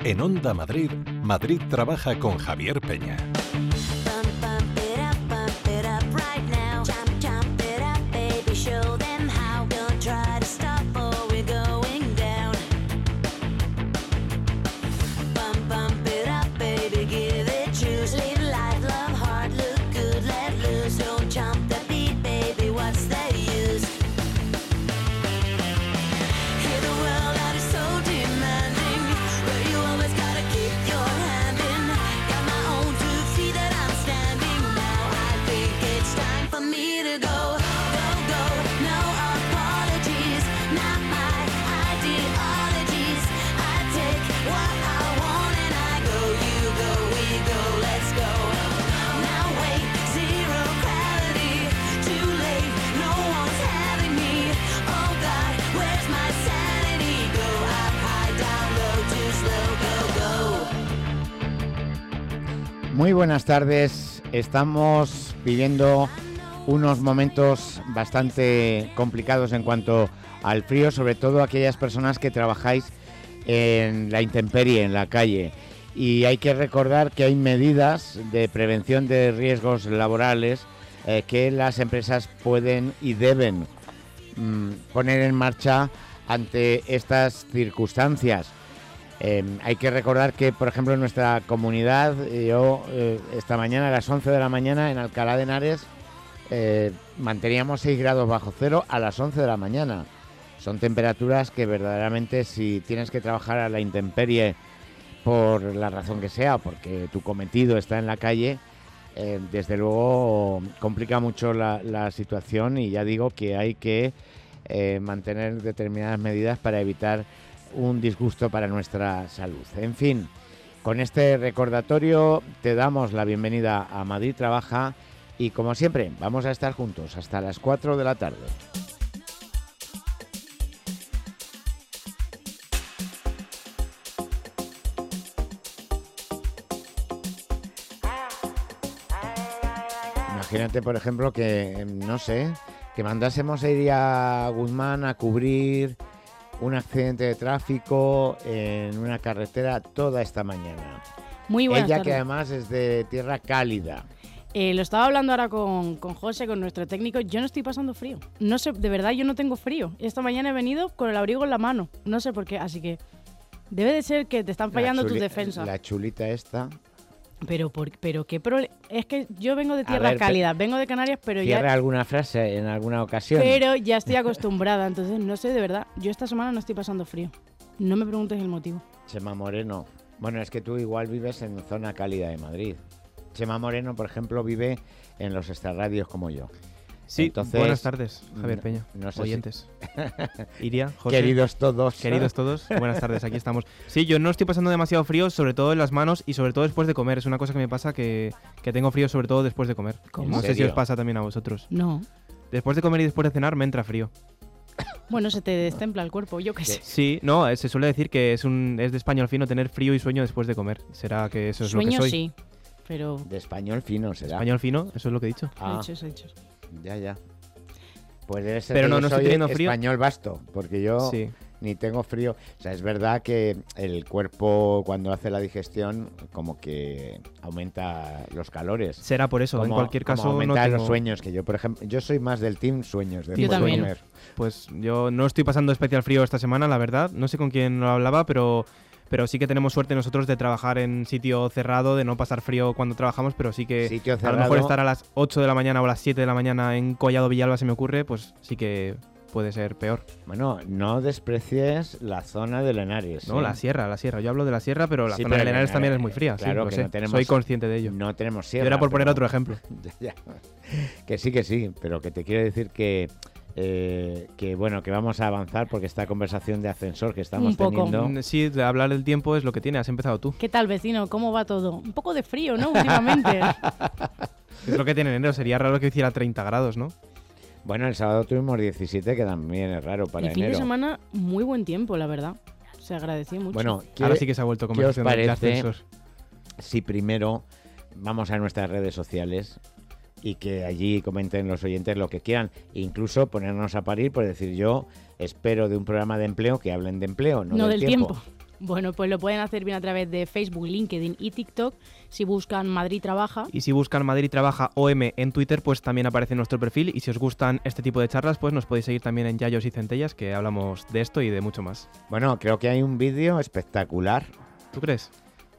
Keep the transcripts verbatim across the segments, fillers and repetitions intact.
En Onda Madrid, Madrid trabaja con Javier Peña. Muy buenas tardes. Estamos viviendo unos momentos bastante complicados en cuanto al frío, sobre todo aquellas personas que trabajáis en la intemperie, en la calle. Y hay que recordar que hay medidas de prevención de riesgos laborales eh, que las empresas pueden y deben mm, poner en marcha ante estas circunstancias. Eh, hay que recordar que, por ejemplo, en nuestra comunidad, yo eh, esta mañana a las once de la mañana en Alcalá de Henares eh, manteníamos seis grados bajo cero a las once de la mañana. Son temperaturas que verdaderamente, si tienes que trabajar a la intemperie por la razón que sea, porque tu cometido está en la calle, eh, desde luego complica mucho la, la situación, y ya digo que hay que eh, mantener determinadas medidas para evitar un disgusto para nuestra salud. En fin, con este recordatorio te damos la bienvenida a Madrid Trabaja y, como siempre, vamos a estar juntos hasta las cuatro de la tarde. Imagínate, por ejemplo, que, no sé, que mandásemos a ir a Guzmán a cubrir un accidente de tráfico en una carretera toda esta mañana. Muy buenas Ella tardes. Que además es de tierra cálida. Eh, lo estaba hablando ahora con, con José, con nuestro técnico. Yo no estoy pasando frío. No sé, de verdad yo no tengo frío. Esta mañana he venido con el abrigo en la mano. No sé por qué, así que debe de ser que te están fallando chuli- tus defensas. La chulita esta. Pero, por, pero qué problema. Es que yo vengo de tierra ver, cálida, vengo de Canarias, pero ¿Cierra ya. alguna frase en alguna ocasión? Pero ya estoy acostumbrada, entonces no sé, de verdad. Yo esta semana no estoy pasando frío. No me preguntes el motivo. Chema Moreno. Bueno, es que tú igual vives en zona cálida de Madrid. Chema Moreno, por ejemplo, vive en los extrarradios como yo. Sí, Entonces, buenas tardes, Javier no- Peña, no sé oyentes. si- Iria, José, Queridos todos. queridos todos, buenas tardes, aquí estamos. Sí, yo no estoy pasando demasiado frío, sobre todo en las manos y sobre todo después de comer. Es una cosa que me pasa, que, que tengo frío sobre todo después de comer. ¿Cómo? No ¿En sé si serio? os pasa también a vosotros. No. Después de comer y después de cenar me entra frío. Bueno, se te destempla el cuerpo, yo qué sé. Sí, no, eh, se suele decir que es un es de español fino tener frío y sueño después de comer. ¿Será que eso es Sueño lo que soy? sí, pero. De español fino será. Español fino, eso es lo que he dicho. Ah, Hechos, hechos. ya, ya. Pues debe ser Pero que no, yo no estoy soy teniendo frío. español vasto, porque yo Sí. ni tengo frío. O sea, es verdad que el cuerpo, cuando hace la digestión, como que aumenta los calores. Será por eso, en Como- cualquier como caso no aumenta tengo... los sueños, que yo, por ejemplo, yo soy más del team sueños. Team después de también. comer. Pues yo no estoy pasando especial frío esta semana, la verdad. No sé con quién lo hablaba, pero, pero sí que tenemos suerte nosotros de trabajar en sitio cerrado, de no pasar frío cuando trabajamos, pero sí que Sitio a lo cerrado. mejor estar a las ocho de la mañana o a las siete de la mañana en Collado Villalba, se me ocurre, pues sí que puede ser peor. Bueno, no desprecies la zona de Henares. No, ¿eh? la sierra, la sierra. Yo hablo de la sierra, pero la Sí, zona pero de Henares en- también es muy fría. claro sí, lo que sé. no tenemos- Soy consciente de ello. No tenemos Yo sierra. era por poner pero- otro ejemplo. Ya, que sí, que sí, pero que te quiero decir que, eh, que bueno, que vamos a avanzar porque esta conversación de ascensor que estamos Un poco. teniendo... Mm, Sí, de hablar del tiempo es lo que tiene. Has empezado tú. ¿Qué tal, vecino? ¿Cómo va todo? Un poco de frío, ¿no? Últimamente. Es lo que tiene enero. Sería raro que hiciera treinta grados, ¿no? Bueno, el sábado tuvimos diecisiete, que también es raro para El fin enero. de semana, muy buen tiempo, la verdad. Se agradeció mucho. Bueno, ¿qué, Ahora sí que se ha vuelto ¿qué os conversación de parece ascensor. si primero vamos a nuestras redes sociales y que allí comenten los oyentes lo que quieran, e incluso ponernos a parir por decir, yo espero de un programa de empleo que hablen de empleo, no, no del del tiempo. Bueno, pues lo pueden hacer bien a través de Facebook, LinkedIn y TikTok si buscan Madrid Trabaja. Y si buscan Madrid Trabaja O M en Twitter, pues también aparece nuestro perfil. Y si os gustan este tipo de charlas, pues nos podéis seguir también en Yayos y Centellas, que hablamos de esto y de mucho más. Bueno, creo que hay un vídeo espectacular. ¿Tú crees?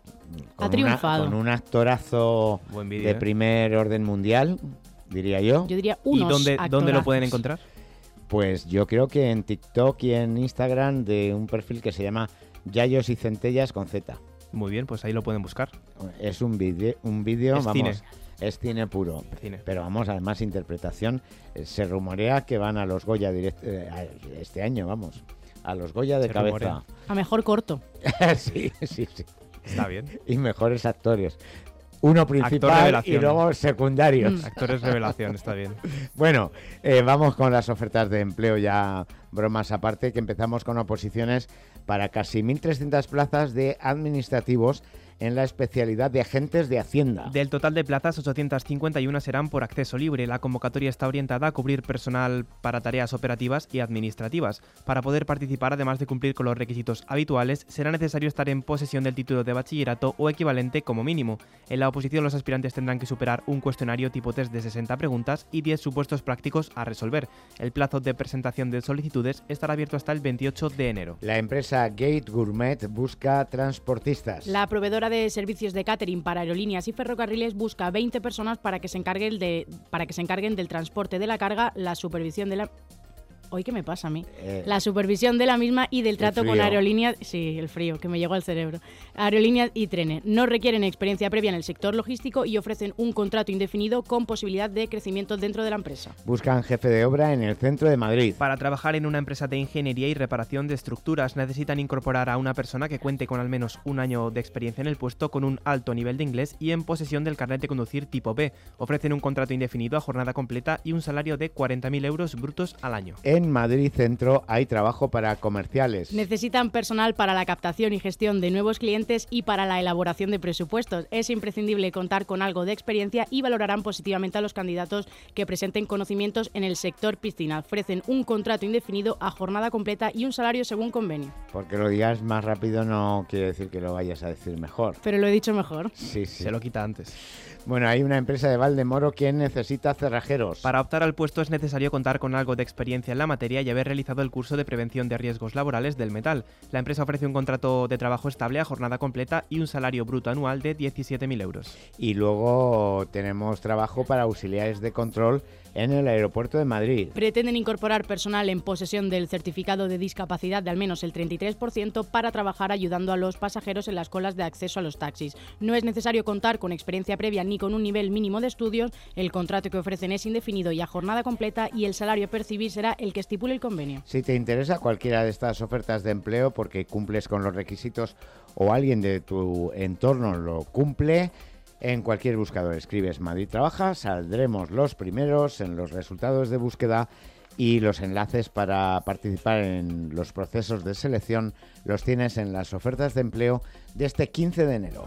Ha triunfado. Una, con un actorazo Buen vídeo, de ¿eh? primer orden mundial, diría yo. Yo diría ¿Y unos dónde, dónde lo actorazos. pueden encontrar? Pues yo creo que en TikTok y en Instagram de un perfil que se llama Yayos y Centellas con Z. Muy bien, pues ahí lo pueden buscar. Es un vídeo, un vídeo, Es vamos, cine. es cine puro. Cine. Pero vamos, además interpretación. Eh, Se rumorea que van a los Goya direct- eh, este año, vamos. A los Goya de Se cabeza. rumorea. A mejor corto. sí, sí, sí. Está bien. Y mejores actores. Uno principal y revelación. luego secundarios. Mm. Actores revelación, está bien. Bueno, eh, vamos con las ofertas de empleo, ya bromas aparte, que empezamos con oposiciones para casi mil trescientas plazas de administrativos en la especialidad de agentes de Hacienda. Del total de plazas, ochocientas cincuenta y uno serán por acceso libre. La convocatoria está orientada a cubrir personal para tareas operativas y administrativas. Para poder participar, además de cumplir con los requisitos habituales, será necesario estar en posesión del título de bachillerato o equivalente como mínimo. En la oposición, los aspirantes tendrán que superar un cuestionario tipo test de sesenta preguntas y diez supuestos prácticos a resolver. El plazo de presentación de solicitudes estará abierto hasta el veintiocho de enero. La empresa Gate Gourmet busca transportistas. La proveedora de servicios de catering para aerolíneas y ferrocarriles busca veinte personas para que se encarguen de para que se encarguen del transporte de la carga, la supervisión de la Hoy, ¿qué me pasa a mí? Eh, La supervisión de la misma y del trato con frío. aerolíneas... Sí, el frío, que me llegó al cerebro. Aerolíneas y trenes. No requieren experiencia previa en el sector logístico y ofrecen un contrato indefinido con posibilidad de crecimiento dentro de la empresa. Buscan jefe de obra en el centro de Madrid. Para trabajar en una empresa de ingeniería y reparación de estructuras, necesitan incorporar a una persona que cuente con al menos un año de experiencia en el puesto, con un alto nivel de inglés y en posesión del carnet de conducir tipo B. Ofrecen un contrato indefinido a jornada completa y un salario de cuarenta mil euros brutos al año. En Madrid Centro hay trabajo para comerciales. Necesitan personal para la captación y gestión de nuevos clientes y para la elaboración de presupuestos. Es imprescindible contar con algo de experiencia y valorarán positivamente a los candidatos que presenten conocimientos en el sector piscina. Ofrecen un contrato indefinido a jornada completa y un salario según convenio. Porque lo digas más rápido no quiere decir que lo vayas a decir mejor. Pero lo he dicho mejor. Sí, sí. Se lo quita antes. Bueno, hay una empresa de Valdemoro que necesita cerrajeros. Para optar al puesto es necesario contar con algo de experiencia en la materia y haber realizado el curso de prevención de riesgos laborales del metal. La empresa ofrece un contrato de trabajo estable a jornada completa y un salario bruto anual de diecisiete mil euros. Y luego tenemos trabajo para auxiliares de control en el aeropuerto de Madrid. Pretenden incorporar personal en posesión del certificado de discapacidad de al menos el treinta y tres por ciento para trabajar ayudando a los pasajeros en las colas de acceso a los taxis. No es necesario contar con experiencia previa ni con un nivel mínimo de estudios. El contrato que ofrecen es indefinido y a jornada completa y el salario a percibir será el que estipule el convenio. Si te interesa cualquiera de estas ofertas de empleo porque cumples con los requisitos o alguien de tu entorno lo cumple, en cualquier buscador escribes Madrid Trabaja, saldremos los primeros en los resultados de búsqueda y los enlaces para participar en los procesos de selección los tienes en las ofertas de empleo de este quince de enero.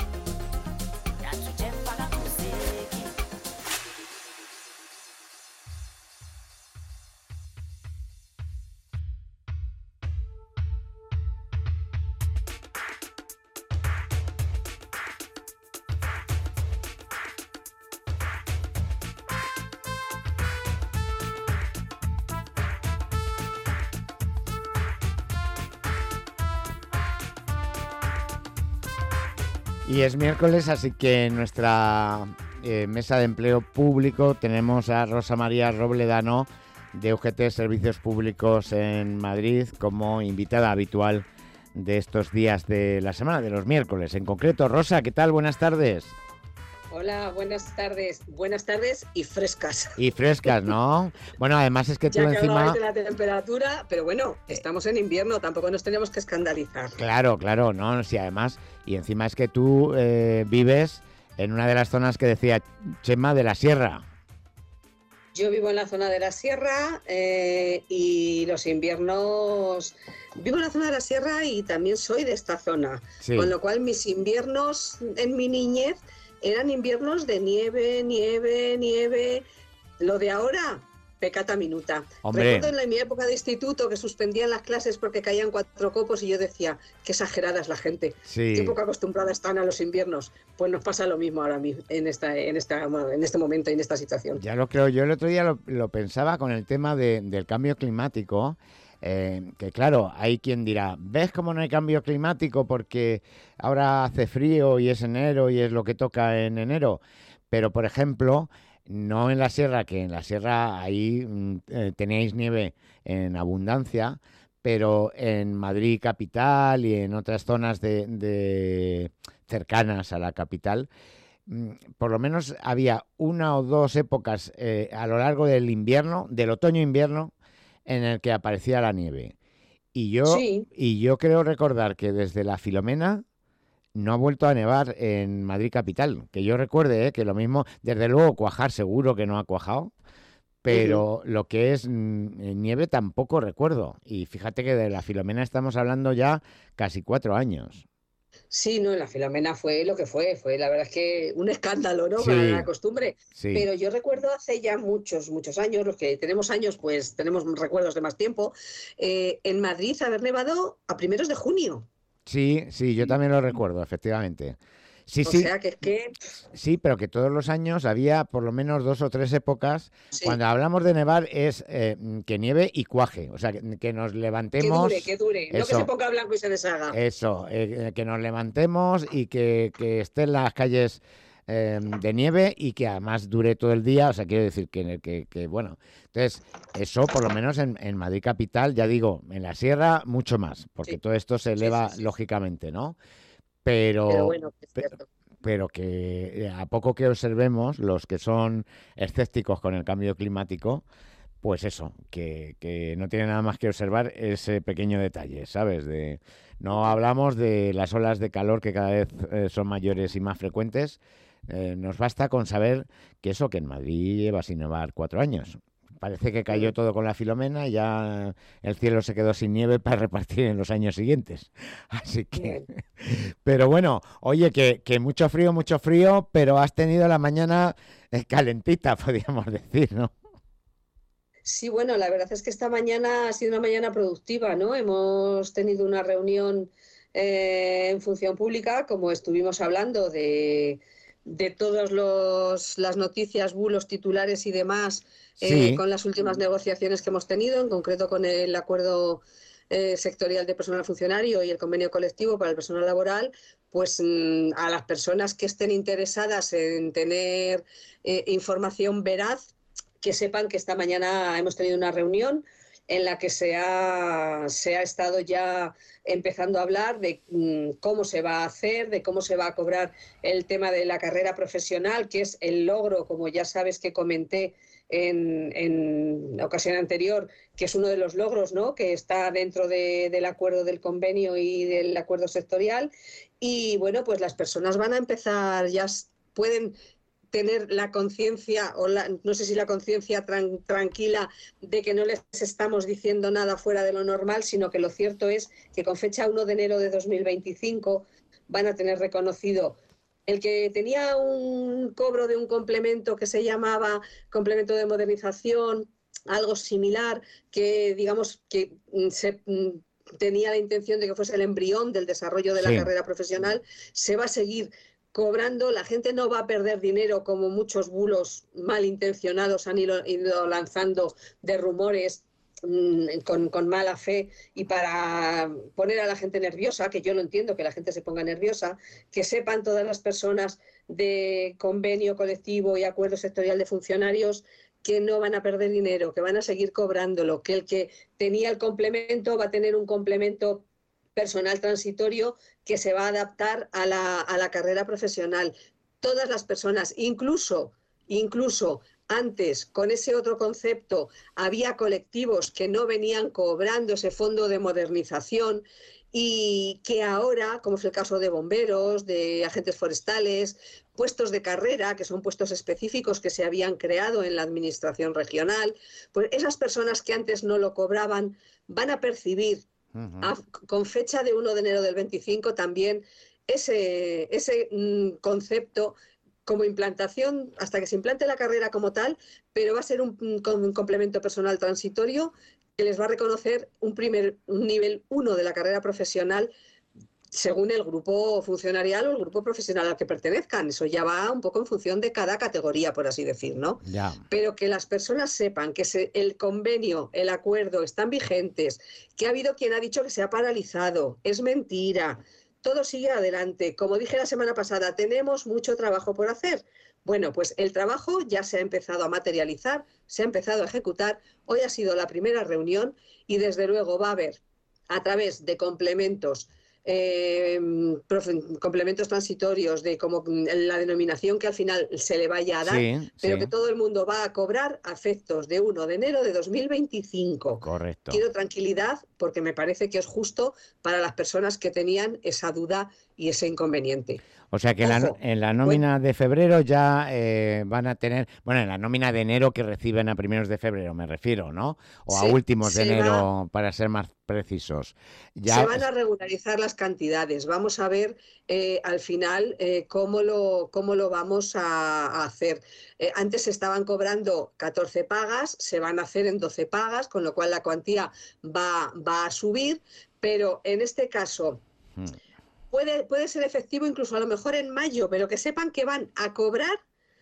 Y es miércoles, así que en nuestra eh, mesa de empleo público tenemos a Rosa María Robledano de U G T Servicios Públicos en Madrid como invitada habitual de estos días de la semana, de los miércoles. En concreto, Rosa, ¿qué tal? Buenas tardes. Hola, buenas tardes. Buenas tardes y frescas. Y frescas, ¿no? Bueno, además es que tú Ya que encima... hablabais de la temperatura, pero bueno, estamos en invierno, tampoco nos tenemos que escandalizar. Claro, claro, no, sí, además, y encima es que tú eh, vives en una de las zonas que decía Chema de la Sierra. Yo vivo en la zona de la Sierra eh, y los inviernos... Vivo en la zona de la Sierra y también soy de esta zona, Sí. con lo cual mis inviernos en mi niñez eran inviernos de nieve, nieve, nieve. Lo de ahora, Peccata minuta. Hombre. Recuerdo en mi época de instituto que suspendían las clases porque caían cuatro copos y yo decía, qué exagerada es la gente, Sí. qué poco acostumbrada están a los inviernos. Pues nos pasa lo mismo ahora mismo, en, esta, en, esta, en este momento y en esta situación. Ya lo creo, yo el otro día lo, lo pensaba con el tema de, del cambio climático, eh, que claro, hay quien dirá, ¿ves cómo no hay cambio climático porque ahora hace frío y es enero y es lo que toca en enero? Pero, por ejemplo, no en la sierra, que en la sierra ahí mm, eh, teníais nieve en abundancia, pero en Madrid capital y en otras zonas de, de cercanas a la capital, mm, por lo menos había una o dos épocas eh, a lo largo del invierno, del otoño-invierno, en el que aparecía la nieve. Y yo, Sí. y yo creo recordar que desde la Filomena no ha vuelto a nevar en Madrid capital. Que yo recuerde, ¿eh? Que lo mismo, desde luego cuajar seguro que no ha cuajado, pero uh-huh. lo que es mm, nieve tampoco recuerdo. Y fíjate que de la Filomena estamos hablando ya casi cuatro años. Sí, no, la Filomena fue lo que fue, fue la verdad es que un escándalo, ¿no? Sí, para la costumbre. Sí. Pero yo recuerdo hace ya muchos, muchos años, los que tenemos años, pues tenemos recuerdos de más tiempo, eh, en Madrid haber nevado a primeros de junio. Sí, sí, yo también lo recuerdo, efectivamente. Sí, o sí. sea que es que... Sí, pero que todos los años había por lo menos dos o tres épocas. Sí. Cuando hablamos de nevar es eh, que nieve y cuaje. O sea, que, que nos levantemos... Que dure, que dure. Eso, no que se ponga blanco y se deshaga. Eso, eh, que nos levantemos y que, que estén las calles eh, de nieve y que además dure todo el día. O sea, quiero decir que, que, que bueno... Entonces, eso por lo menos en, en Madrid capital, ya digo, en la sierra mucho más, porque sí. todo esto se eleva sí, sí, sí. lógicamente, ¿no? Pero, pero, bueno, es pero, pero que a poco que observemos, los que son escépticos con el cambio climático, pues eso, que, que no tiene nada más que observar ese pequeño detalle, ¿sabes? De, no hablamos de las olas de calor que cada vez eh, son mayores y más frecuentes, eh, nos basta con saber que eso, que en Madrid lleva sin nevar cuatro años. Parece que cayó todo con la Filomena y ya el cielo se quedó sin nieve para repartir en los años siguientes. Así que... Pero bueno, oye, que, que mucho frío, mucho frío, pero has tenido la mañana calentita, podríamos decir, ¿no? Sí, bueno, la verdad es que esta mañana ha sido una mañana productiva, ¿no? Hemos tenido una reunión eh, en función pública, como estuvimos hablando de... de todas las noticias, bulos, titulares y demás, sí. eh, con las últimas negociaciones que hemos tenido, en concreto con el acuerdo eh, sectorial de personal funcionario y el convenio colectivo para el personal laboral, pues mmm, a las personas que estén interesadas en tener eh, información veraz, que sepan que esta mañana hemos tenido una reunión en la que se ha, se ha estado ya empezando a hablar de mmm, cómo se va a hacer, de cómo se va a cobrar el tema de la carrera profesional, que es el logro, como ya sabes que comenté en, en la ocasión anterior, que es uno de los logros, ¿no?, que está dentro de, del acuerdo del convenio y del acuerdo sectorial. Y bueno, pues las personas van a empezar, ya pueden... tener la conciencia, o la, no sé si la conciencia tran, tranquila de que no les estamos diciendo nada fuera de lo normal, sino que lo cierto es que con fecha uno de enero de dos mil veinticinco van a tener reconocido el que tenía un cobro de un complemento que se llamaba complemento de modernización, algo similar, que digamos que se... tenía la intención de que fuese el embrión del desarrollo de la sí. carrera profesional, se va a seguir cobrando, la gente no va a perder dinero como muchos bulos malintencionados han ido, ido lanzando de rumores mmm, con, con mala fe y para poner a la gente nerviosa, que yo no entiendo que la gente se ponga nerviosa, que sepan todas las personas de convenio colectivo y acuerdo sectorial de funcionarios que no van a perder dinero, que van a seguir cobrándolo, que el que tenía el complemento va a tener un complemento personal transitorio que se va a adaptar a la, a la carrera profesional. Todas las personas, incluso, incluso antes, con ese otro concepto, había colectivos que no venían cobrando ese fondo de modernización y que ahora, como es el caso de bomberos, de agentes forestales, puestos de carrera, que son puestos específicos que se habían creado en la administración regional, pues esas personas que antes no lo cobraban van a percibir A, con fecha de uno de enero del veinticinco también ese, ese mm, concepto como implantación, hasta que se implante la carrera como tal, pero va a ser un, un complemento personal transitorio que les va a reconocer un, primer, un nivel uno de la carrera profesional según el grupo funcionarial o el grupo profesional al que pertenezcan. Eso ya va un poco en función de cada categoría, por así decir, ¿no? Ya. Pero que las personas sepan que se, el convenio, el acuerdo están vigentes, que ha habido quien ha dicho que se ha paralizado, es mentira, todo sigue adelante. Como dije la semana pasada, tenemos mucho trabajo por hacer. Bueno, pues el trabajo ya se ha empezado a materializar, se ha empezado a ejecutar. Hoy ha sido la primera reunión y desde luego va a haber, a través de complementos, Eh, complementos transitorios, de como la denominación que al final se le vaya a dar, Sí, pero sí. que todo el mundo va a cobrar a efectos de primero de enero de dos mil veinticinco. Correcto. Quiero tranquilidad porque me parece que es justo para las personas que tenían esa duda y ese inconveniente. O sea que la, Ojo, en la nómina de febrero ya eh, van a tener, bueno, en la nómina de enero que reciben a primeros de febrero, me refiero, ¿no? O a se, últimos de se enero, va, para ser más precisos. Ya, se van a regularizar las cantidades. Vamos a ver eh, al final eh, cómo, lo, cómo lo vamos a, a hacer. Eh, antes se estaban cobrando catorce pagas, se van a hacer en doce pagas, con lo cual la cuantía va, va a subir, pero en este caso hmm, puede, puede ser efectivo incluso a lo mejor en mayo, pero que sepan que van a cobrar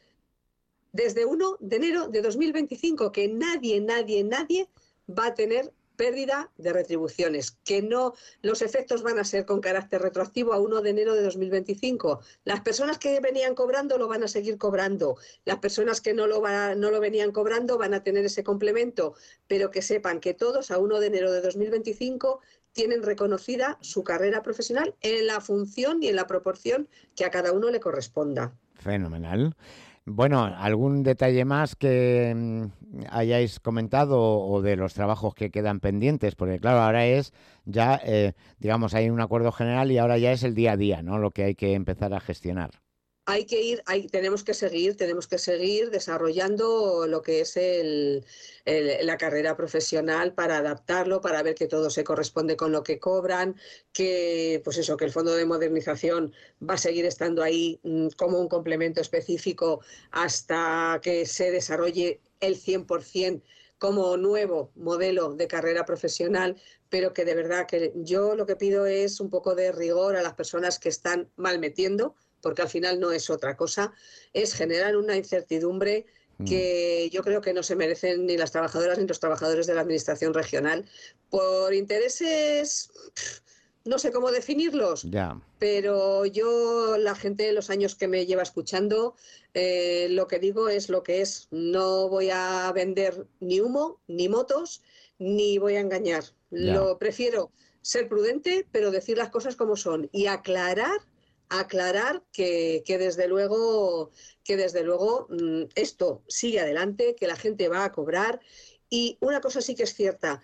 desde primero de enero de dos mil veinticinco, que nadie, nadie, nadie va a tener pérdida de retribuciones, que no, los efectos van a ser con carácter retroactivo a primero de enero de dos mil veinticinco. Las personas que venían cobrando lo van a seguir cobrando, las personas que no lo, va, no lo venían cobrando van a tener ese complemento, pero que sepan que todos a primero de enero de dos mil veinticinco tienen reconocida su carrera profesional en la función y en la proporción que a cada uno le corresponda. fenomenal. Bueno, ¿algún detalle más que mm, hayáis comentado o, o de los trabajos que quedan pendientes? Porque claro, ahora es ya, eh, digamos, hay un acuerdo general y ahora ya es el día a día, ¿no? Lo que hay que empezar a gestionar. Hay que ir, hay, tenemos que seguir, tenemos que seguir desarrollando lo que es el, el, la carrera profesional para adaptarlo, para ver que todo se corresponde con lo que cobran, que pues eso, que el Fondo de Modernización va a seguir estando ahí mmm, como un complemento específico hasta que se desarrolle el cien por ciento como nuevo modelo de carrera profesional, pero que de verdad que yo lo que pido es un poco de rigor a las personas que están mal metiendo, porque al final no es otra cosa, es generar una incertidumbre que yo creo que no se merecen ni las trabajadoras ni los trabajadores de la administración regional por intereses, no sé cómo definirlos, Ya. pero yo, la gente, los años que me lleva escuchando, eh, lo que digo es lo que es. No voy a vender ni humo, ni motos, ni voy a engañar. Ya. Lo prefiero ser prudente, pero decir las cosas como son y aclarar aclarar que, que desde luego que desde luego mmm, esto sigue adelante, que la gente va a cobrar. Y una cosa sí que es cierta,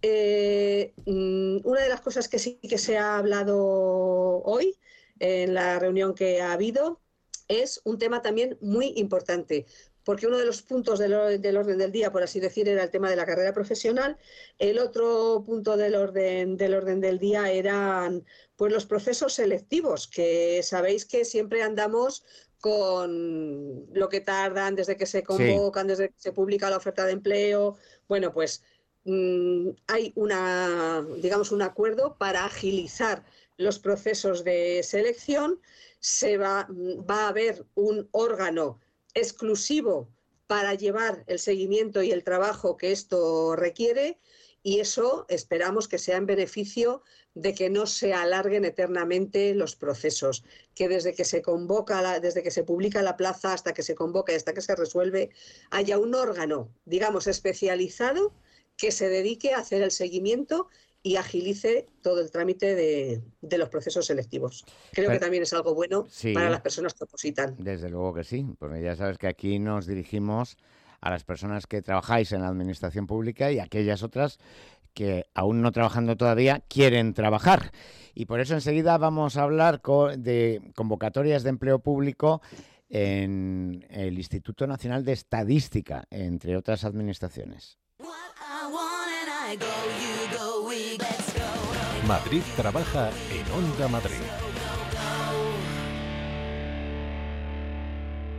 eh, mmm, una de las cosas que sí que se ha hablado hoy en la reunión que ha habido es un tema también muy importante, porque uno de los puntos del, del orden del día, por así decir, era el tema de la carrera profesional. El otro punto del orden del, orden del día eran pues, los procesos selectivos, que sabéis que siempre andamos con lo que tardan desde que se convocan, sí. desde que se publica la oferta de empleo. Bueno, pues mmm, hay una, digamos, un acuerdo para agilizar los procesos de selección. Se va, va a haber un órgano exclusivo para llevar el seguimiento y el trabajo que esto requiere, y eso esperamos que sea en beneficio de que no se alarguen eternamente los procesos, que desde que se convoca, la, desde que se publica la plaza hasta que se convoca y hasta que se resuelve, haya un órgano, digamos, especializado que se dedique a hacer el seguimiento y agilice todo el trámite de, de los procesos selectivos. Creo Pero, que también es algo bueno sí, para las personas que opositan. Desde luego que sí, porque ya sabes que aquí nos dirigimos a las personas que trabajáis en la administración pública y a aquellas otras que aún no trabajando todavía quieren trabajar. Y por eso enseguida vamos a hablar de convocatorias de empleo público en el Instituto Nacional de Estadística, entre otras administraciones. Madrid trabaja en Onda Madrid.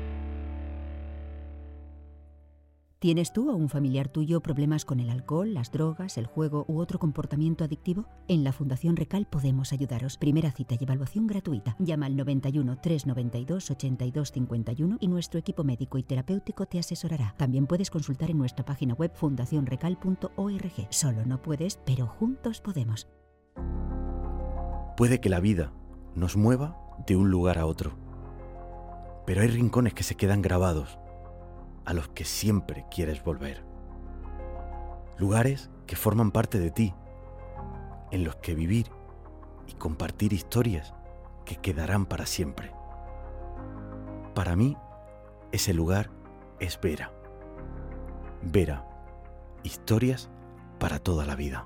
¿Tienes tú o un familiar tuyo problemas con el alcohol, las drogas, el juego u otro comportamiento adictivo? En la Fundación Recal podemos ayudaros. Primera cita y evaluación gratuita. Llama al noventa y uno, trescientos noventa y dos, ochenta y dos cincuenta y uno y nuestro equipo médico y terapéutico te asesorará. También puedes consultar en nuestra página web fundación recal punto org. Solo no puedes, pero juntos podemos. Puede que la vida nos mueva de un lugar a otro, pero hay rincones que se quedan grabados, a los que siempre quieres volver. Lugares que forman parte de ti, en los que vivir y compartir historias que quedarán para siempre. Para mí, ese lugar es Vera. Vera, historias para toda la vida.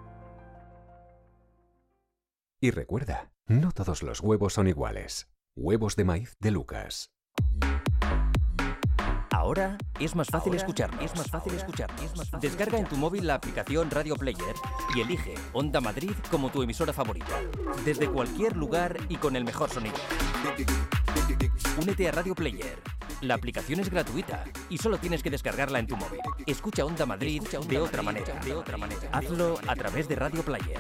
Y recuerda, no todos los huevos son iguales. Huevos de maíz de Lucas. Ahora es más fácil Ahora escucharnos. Es más fácil escucharnos. Es más fácil Descarga en escuchar. tu móvil la aplicación Radio Player y elige Onda Madrid como tu emisora favorita. Desde cualquier lugar y con el mejor sonido. Únete a Radio Player. La aplicación es gratuita y solo tienes que descargarla en tu móvil. Escucha Onda Madrid Escucha Onda de Madrid otra manera. de otra manera. Hazlo a través de Radio Player.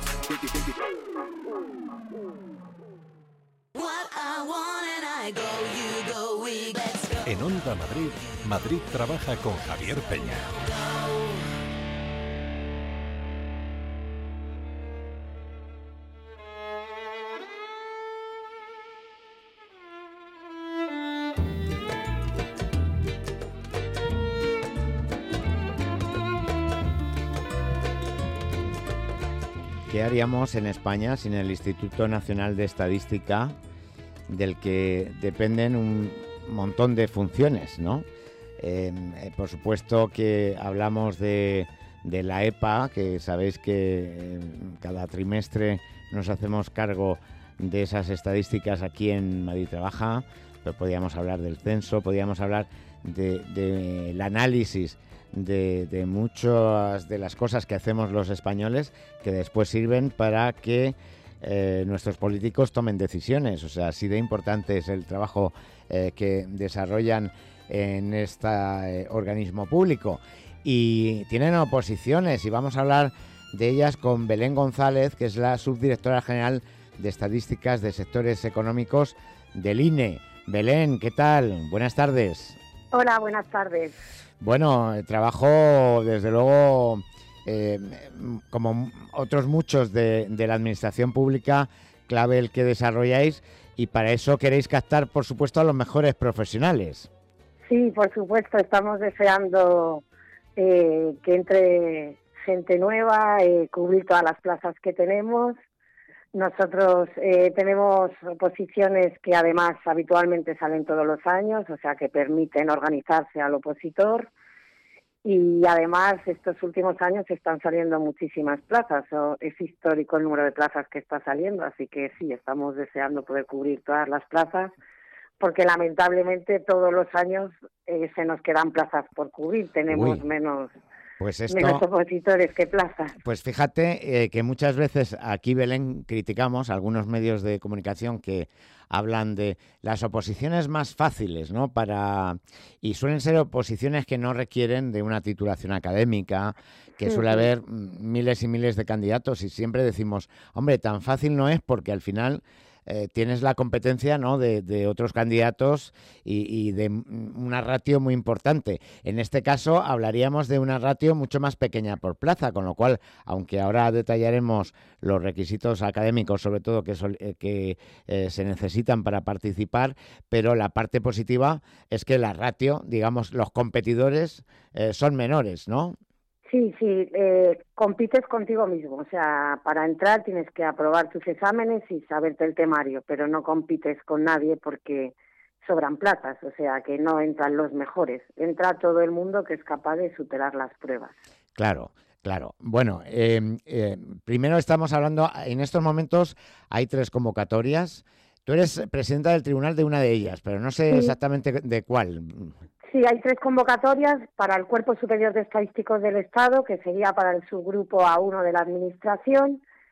En Onda Madrid, Madrid trabaja con Javier Peña. ¿Qué haríamos en España sin el Instituto Nacional de Estadística, del que dependen un montón de funciones, ¿no? Eh, eh, por supuesto que hablamos de, de la E P A, que sabéis que eh, cada trimestre nos hacemos cargo de esas estadísticas aquí en Madrid Trabaja, pero podríamos hablar del censo, podríamos hablar del de, de análisis de, de muchas de las cosas que hacemos los españoles, que después sirven para que eh, nuestros políticos tomen decisiones. O sea, así de importante es el trabajo eh, que desarrollan en este eh, organismo público. Y tienen oposiciones, y vamos a hablar de ellas con Belén González, que es la subdirectora general de Estadísticas de Sectores Económicos del I N E. Belén, ¿qué tal? Buenas tardes. Hola, buenas tardes. Bueno, trabajo desde luego, eh, como otros muchos de, de la administración pública, clave el que desarrolláis, y para eso queréis captar, por supuesto, a los mejores profesionales. Sí, por supuesto, estamos deseando eh, que entre gente nueva, eh, cubrir todas las plazas que tenemos. Nosotros eh, tenemos posiciones que además habitualmente salen todos los años, o sea que permiten organizarse al opositor, y además estos últimos años están saliendo muchísimas plazas, o es histórico el número de plazas que está saliendo, así que sí, estamos deseando poder cubrir todas las plazas, porque lamentablemente todos los años eh, se nos quedan plazas por cubrir, tenemos Uy. menos... Pues esto, menos opositores que plazas. Pues fíjate eh, que muchas veces aquí, Belén, criticamos a algunos medios de comunicación que hablan de las oposiciones más fáciles, ¿no? Para y suelen ser oposiciones que no requieren de una titulación académica, que suele haber miles y miles de candidatos, y siempre decimos, hombre, tan fácil no es, porque al final Eh, tienes la competencia, ¿no?, de, de otros candidatos y, y de una ratio muy importante. En este caso hablaríamos de una ratio mucho más pequeña por plaza, con lo cual, aunque ahora detallaremos los requisitos académicos, sobre todo que, sol, eh, que eh, se necesitan para participar, pero la parte positiva es que la ratio, digamos, los competidores eh, son menores, ¿no? Sí, sí, eh, compites contigo mismo, o sea, para entrar tienes que aprobar tus exámenes y saberte el temario, pero no compites con nadie porque sobran plazas, o sea, que no entran los mejores, entra todo el mundo que es capaz de superar las pruebas. Claro, claro. Bueno, eh, eh, primero estamos hablando, en estos momentos hay tres convocatorias. Tú eres presidenta del tribunal de una de ellas, pero no sé Sí. exactamente de cuál. Sí, hay tres convocatorias para el Cuerpo Superior de Estadísticos del Estado, que sería para el subgrupo A uno de la Administración,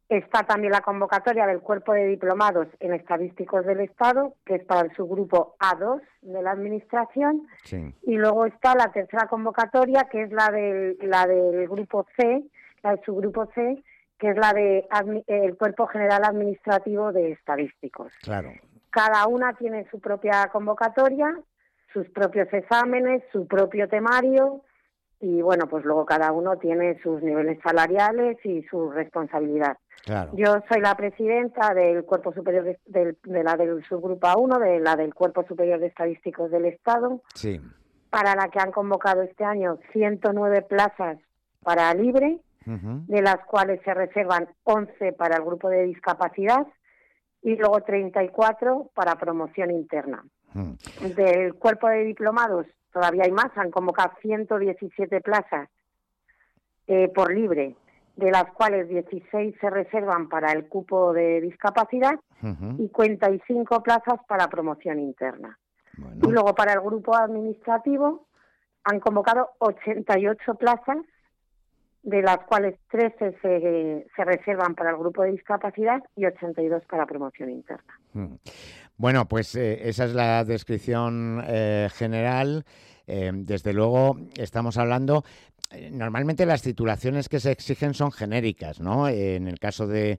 Está también la convocatoria del Cuerpo de Diplomados en Estadísticos del Estado, que es para el subgrupo A dos de la Administración. Sí. Y luego está la tercera convocatoria, que es la del, la del Grupo C, la del subgrupo C, que es la de el Cuerpo General Administrativo de Estadísticos. Claro. Cada una tiene su propia convocatoria, sus propios exámenes, su propio temario y, bueno, pues luego cada uno tiene sus niveles salariales y su responsabilidad. Claro. Yo soy la presidenta del Cuerpo Superior de, de, de la del subgrupo A uno, de la del Cuerpo Superior de Estadísticos del Estado, Sí. para la que han convocado este año ciento nueve plazas para libre, Ujú. de las cuales se reservan once para el grupo de discapacidad y luego treinta y cuatro para promoción interna. Mm. Del cuerpo de diplomados todavía hay más, han convocado ciento diecisiete plazas eh, por libre, de las cuales dieciséis se reservan para el cupo de discapacidad Ujú. y cuarenta y cinco plazas para promoción interna. Bueno. Y luego para el grupo administrativo han convocado ochenta y ocho plazas, de las cuales trece se, se reservan para el grupo de discapacidad y ochenta y dos para promoción interna. Mm. Bueno, pues eh, esa es la descripción eh, general. Eh, desde luego estamos hablando... eh, Normalmente las titulaciones que se exigen son genéricas, ¿no? Eh, en el caso de,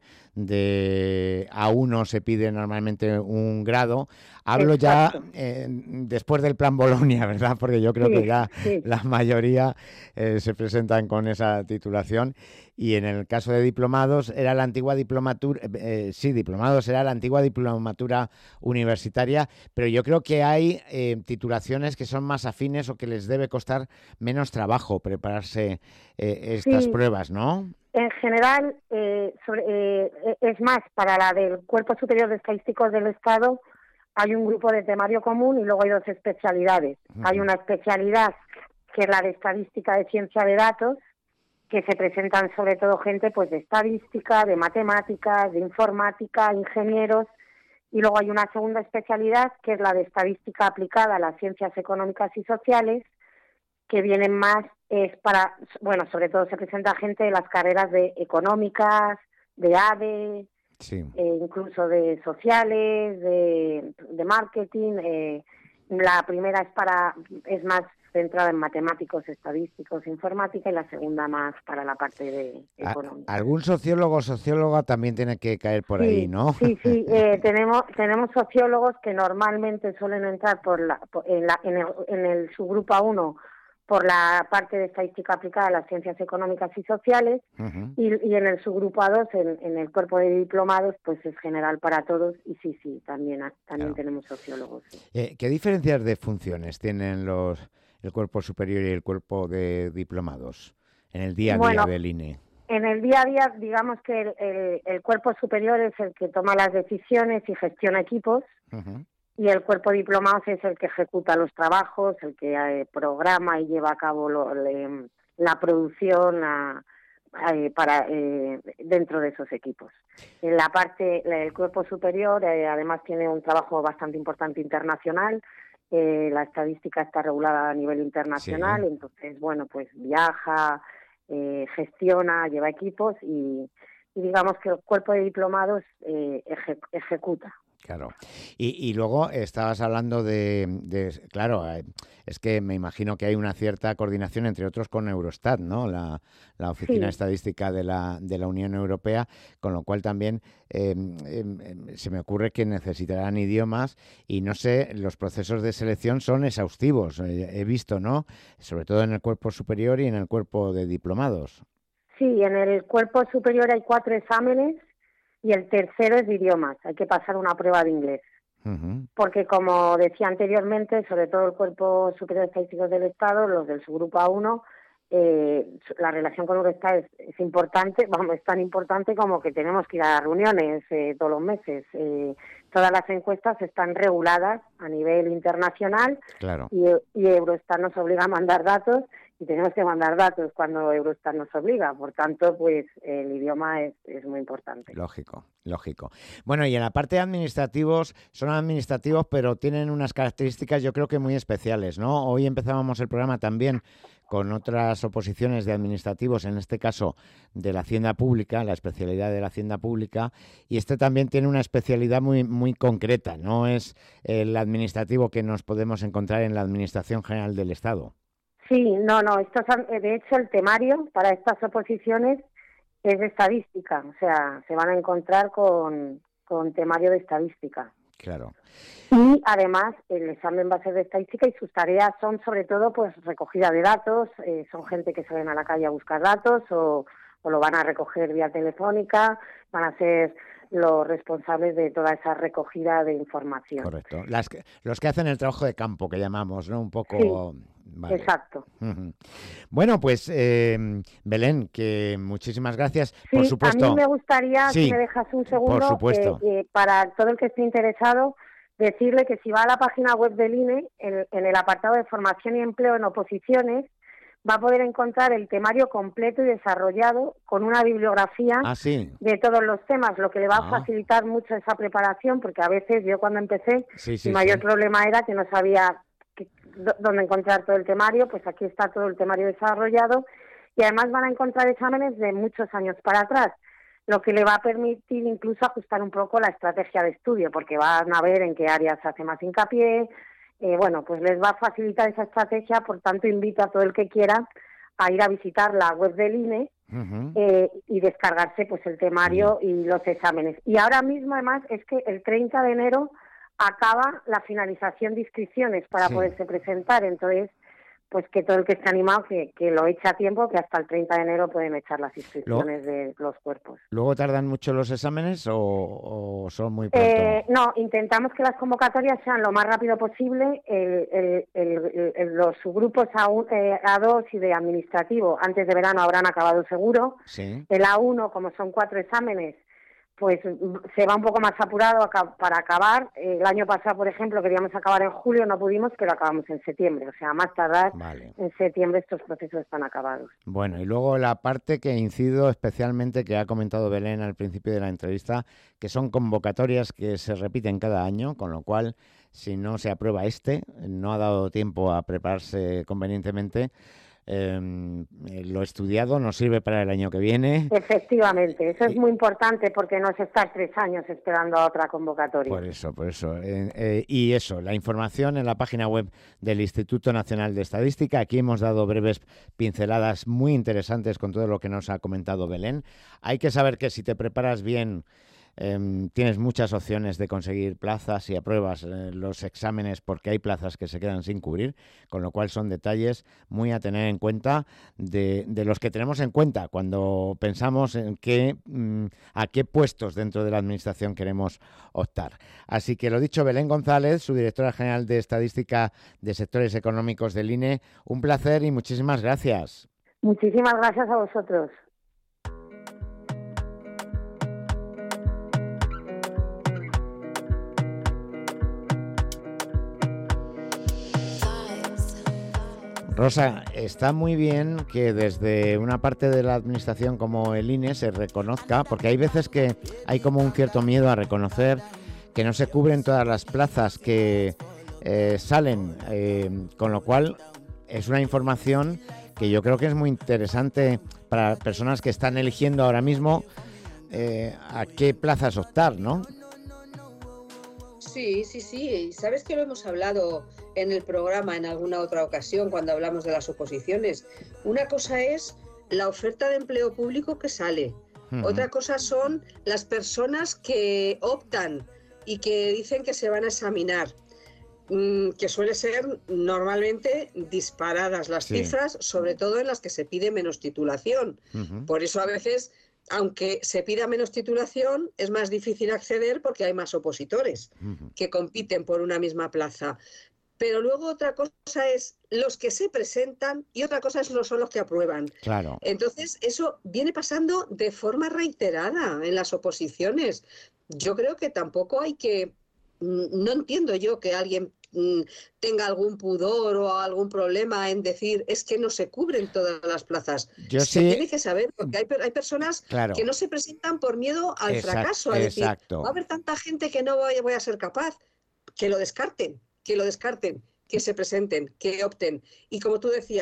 de A uno se pide normalmente un grado. Hablo Exacto. ya eh, después del plan Bolonia, ¿verdad? Porque yo creo Sí, que ya sí. la mayoría eh, se presentan con esa titulación. Y en el caso de diplomados era la antigua diplomatura, eh, sí, diplomados era la antigua diplomatura universitaria, pero yo creo que hay eh, titulaciones que son más afines o que les debe costar menos trabajo prepararse eh, estas Sí. pruebas, ¿no? En general, eh, sobre, eh, es más, para la del Cuerpo Superior de Estadísticos del Estado hay un grupo de temario común y luego hay dos especialidades. Ujú. Hay una especialidad que es la de Estadística de Ciencia de Datos, que se presentan sobre todo gente pues de estadística, de matemáticas, de informática, ingenieros, y luego hay una segunda especialidad que es la de Estadística aplicada a las ciencias económicas y sociales, que vienen más, es para, bueno, sobre todo se presenta gente de las carreras de económicas, de A D E, Sí. eh, incluso de sociales, de, de marketing. Eh, la primera es para es más centrada en matemáticos, estadísticos, informática, y la segunda más para la parte de A- económica. algún sociólogo o socióloga también tiene que caer por Sí, ahí, ¿no? Sí, sí, eh, tenemos tenemos sociólogos que normalmente suelen entrar por la, por- en, la, en, el, en el subgrupo A uno por la parte de estadística aplicada a las ciencias económicas y sociales, Ujú. y, y en el subgrupo A dos, en, en el cuerpo de diplomados, pues es general para todos, y sí, sí, también, ha- también Claro. tenemos sociólogos. Sí. Eh, ¿Qué diferencias de funciones tienen los el cuerpo superior y el cuerpo de diplomados en el día a día Bueno, del I N E? En el día a día, digamos que el, el, el cuerpo superior es el que toma las decisiones y gestiona equipos, Ujú. y el cuerpo de diplomados es el que ejecuta los trabajos, el que eh, programa y lleva a cabo lo- le- la producción la- eh, para eh, dentro de esos equipos. En la parte, el cuerpo superior eh, además tiene un trabajo bastante importante internacional. Eh, la estadística está regulada a nivel internacional, Sí. entonces, bueno, pues viaja, eh, gestiona, lleva equipos y, y digamos que el cuerpo de diplomados eh, eje- ejecuta. Claro. Y, y luego estabas hablando de, de- claro, eh, es que me imagino que hay una cierta coordinación, entre otros, con Eurostat, ¿no? La, la Oficina Sí. Estadística de la, de la Unión Europea, con lo cual también eh, em, em, se me ocurre que necesitarán idiomas y, no sé, los procesos de selección son exhaustivos, eh, he visto, ¿no? Sobre todo en el cuerpo superior y en el cuerpo de diplomados. Sí, en el cuerpo superior hay cuatro exámenes y el tercero es de idiomas. Hay que pasar una prueba de inglés. Ujú. Porque, como decía anteriormente, sobre todo el Cuerpo Superior de Estadísticos del Estado, los del subgrupo A uno, eh, la relación con Eurostat es, es importante, vamos, es tan importante como que tenemos que ir a reuniones eh, todos los meses. Eh, todas las encuestas están reguladas a nivel internacional, Claro. y, y Eurostat nos obliga a mandar datos, y tenemos que mandar datos cuando Eurostat nos obliga. Por tanto, pues el idioma es, es muy importante. Lógico, lógico. Bueno, y en la parte de administrativos, son administrativos, pero tienen unas características yo creo que muy especiales, ¿no? Hoy empezábamos el programa también con otras oposiciones de administrativos, en este caso de la Hacienda Pública, la especialidad de la Hacienda Pública, y este también tiene una especialidad muy, muy concreta, no es el administrativo que nos podemos encontrar en la Administración General del Estado. Sí, no, no, estos han- de hecho el temario para estas oposiciones es de estadística, o sea, se van a encontrar con, con temario de estadística. Claro. Y además el examen va a ser de estadística y sus tareas son sobre todo pues recogida de datos, eh, son gente que salen a la calle a buscar datos o, o lo van a recoger vía telefónica, van a ser los responsables de toda esa recogida de información. Correcto. Las que, los que hacen el trabajo de campo, que llamamos, ¿no? Un poco... Sí, vale. exacto. Ujú. Bueno, pues eh, Belén, que muchísimas gracias. Sí, Por supuesto. a mí me gustaría, Sí, si me dejas un segundo, por supuesto. eh, eh, para todo el que esté interesado, decirle que si va a la página web del I N E, en, en el apartado de formación y empleo en oposiciones, va a poder encontrar el temario completo y desarrollado con una bibliografía Ah, sí. de todos los temas, lo que le va Ah. a facilitar mucho esa preparación, porque a veces yo cuando empecé, Sí, sí, mi mayor sí. problema era que no sabía que- dó- dónde encontrar todo el temario, pues aquí está todo el temario desarrollado y además van a encontrar exámenes de muchos años para atrás, lo que le va a permitir incluso ajustar un poco la estrategia de estudio, porque van a ver en qué áreas se hace más hincapié. Eh, bueno, pues les va a facilitar esa estrategia, por tanto invito a todo el que quiera a ir a visitar la web del I N E Ujú. eh, y descargarse pues el temario y los exámenes. Y ahora mismo además es que el treinta de enero acaba la finalización de inscripciones para Sí. poderse presentar, entonces pues que todo el que esté animado que, que lo eche a tiempo, que hasta el treinta de enero pueden echar las inscripciones de los cuerpos. ¿Luego tardan mucho los exámenes o, o son muy pronto? Eh, no, intentamos que las convocatorias sean lo más rápido posible. El, el, el, el, los subgrupos A, uno, eh, A dos y de administrativo antes de verano habrán acabado seguro. Sí. El A uno, como son cuatro exámenes, pues se va un poco más apurado aca- para acabar. El año pasado, por ejemplo, queríamos acabar en julio, no pudimos, pero acabamos en septiembre. O sea, más tardar, Vale. en septiembre estos procesos están acabados. Bueno, y luego la parte que incido especialmente, que ha comentado Belén al principio de la entrevista, que son convocatorias que se repiten cada año, con lo cual, si no se aprueba este, no ha dado tiempo a prepararse convenientemente, eh, lo estudiado nos sirve para el año que viene. Efectivamente, eso es Y- muy importante porque no es estar tres años esperando a otra convocatoria. Por eso, por eso. Eh, eh, y eso, la información en la página web del Instituto Nacional de Estadística. Aquí hemos dado breves pinceladas muy interesantes con todo lo que nos ha comentado Belén. Hay que saber que si te preparas bien, em, tienes muchas opciones de conseguir plazas y apruebas eh, los exámenes, porque hay plazas que se quedan sin cubrir, con lo cual son detalles muy a tener en cuenta de, de los que tenemos en cuenta cuando pensamos en qué, mm, a qué puestos dentro de la Administración queremos optar. Así que lo dicho, Belén González, su directora general de Estadística de Sectores Económicos del I N E, un placer y muchísimas gracias. Muchísimas gracias a vosotros. Rosa, está muy bien que desde una parte de la administración como el I N E se reconozca, porque hay veces que hay como un cierto miedo a reconocer que no se cubren todas las plazas que eh, salen, eh, con lo cual es una información que yo creo que es muy interesante para personas que están eligiendo ahora mismo eh, a qué plazas optar, ¿no? Sí, sí, sí. Sabes que lo hemos hablado en el programa en alguna otra ocasión cuando hablamos de las oposiciones. Una cosa es la oferta de empleo público que sale. Ujú. Otra cosa son las personas que optan y que dicen que se van a examinar, mm, que suele ser normalmente disparadas las Sí. cifras, sobre todo en las que se pide menos titulación. Ujú. Por eso a veces, aunque se pida menos titulación, es más difícil acceder porque hay más opositores Ujú. que compiten por una misma plaza. Pero luego otra cosa es los que se presentan y otra cosa es los son los que aprueban. Claro. Entonces, eso viene pasando de forma reiterada en las oposiciones. Yo creo que tampoco hay que... No entiendo yo que alguien mm, tenga algún pudor o algún problema en decir es que no se cubren todas las plazas. Yo se sí- tiene que saber, porque hay, per- hay personas Claro. que no se presentan por miedo al Exact- fracaso, a decir, exacto. va a haber tanta gente que no voy, voy a ser capaz. Que lo descarten, que lo descarten, que se presenten, que opten. Y como tú decías,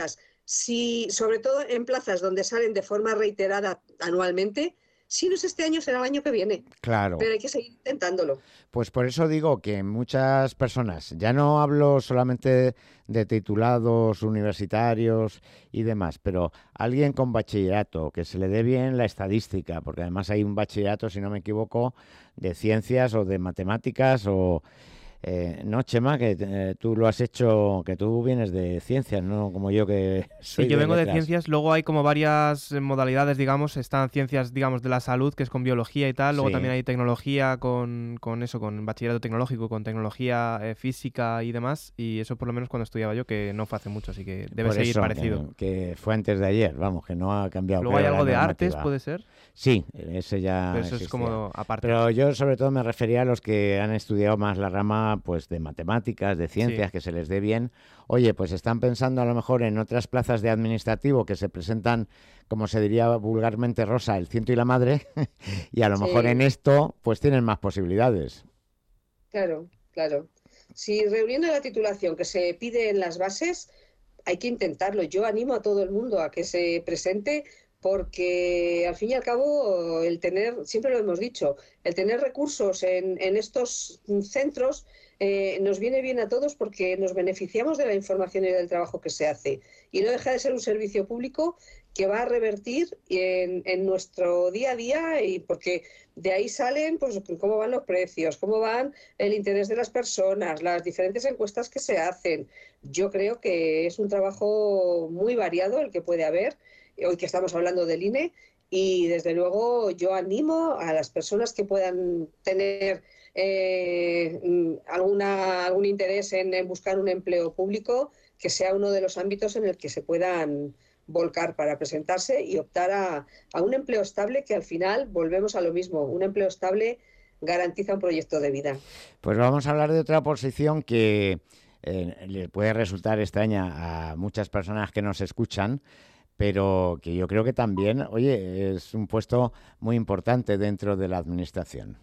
si, sobre todo en plazas donde salen de forma reiterada anualmente, si no es este año, será el año que viene. Claro. Pero hay que seguir intentándolo. Pues por eso digo que muchas personas, ya no hablo solamente de titulados universitarios y demás, pero alguien con bachillerato, que se le dé bien la estadística, porque además hay un bachillerato, si no me equivoco, de ciencias o de matemáticas o... Eh, no, Chema, que eh, tú lo has hecho, que tú vienes de ciencias, no como yo que soy Sí, yo de vengo de letras. ciencias, luego hay como varias eh, modalidades, digamos, están ciencias, digamos, de la salud, que es con biología y tal, luego Sí. también hay tecnología con, con eso, con bachillerato tecnológico, con tecnología eh, física y demás, y eso por lo menos cuando estudiaba yo, que no fue hace mucho, así que debe Por seguir eso, parecido. Que, que fue antes de ayer, vamos, que no ha cambiado. Luego hay creo, algo la de artes, normativa. ¿puede ser? Sí, ese ya Pero eso es existía. como aparte. Pero yo sobre todo me refería a los que han estudiado más la rama pues de matemáticas, de ciencias, Sí. que se les dé bien. Oye, pues están pensando a lo mejor en otras plazas de administrativo que se presentan, como se diría vulgarmente, Rosa, el ciento y la madre, y a lo Sí. mejor en esto pues tienen más posibilidades. Claro, claro. Si reuniendo la titulación que se pide en las bases, hay que intentarlo. Yo animo a todo el mundo a que se presente porque al fin y al cabo el tener, siempre lo hemos dicho, el tener recursos en, en estos centros eh, nos viene bien a todos porque nos beneficiamos de la información y del trabajo que se hace. Y no deja de ser un servicio público que va a revertir en, en nuestro día a día y porque de ahí salen pues cómo van los precios, cómo van el interés de las personas, las diferentes encuestas que se hacen. Yo creo que es un trabajo muy variado el que puede haber, hoy que estamos hablando del I N E, y desde luego yo animo a las personas que puedan tener eh, alguna, algún interés en, en buscar un empleo público, que sea uno de los ámbitos en el que se puedan volcar para presentarse y optar a, a un empleo estable, que al final volvemos a lo mismo, un empleo estable garantiza un proyecto de vida. Pues vamos a hablar de otra posición que eh, le puede resultar extraña a muchas personas que nos escuchan, pero que yo creo que también, oye, es un puesto muy importante dentro de la administración.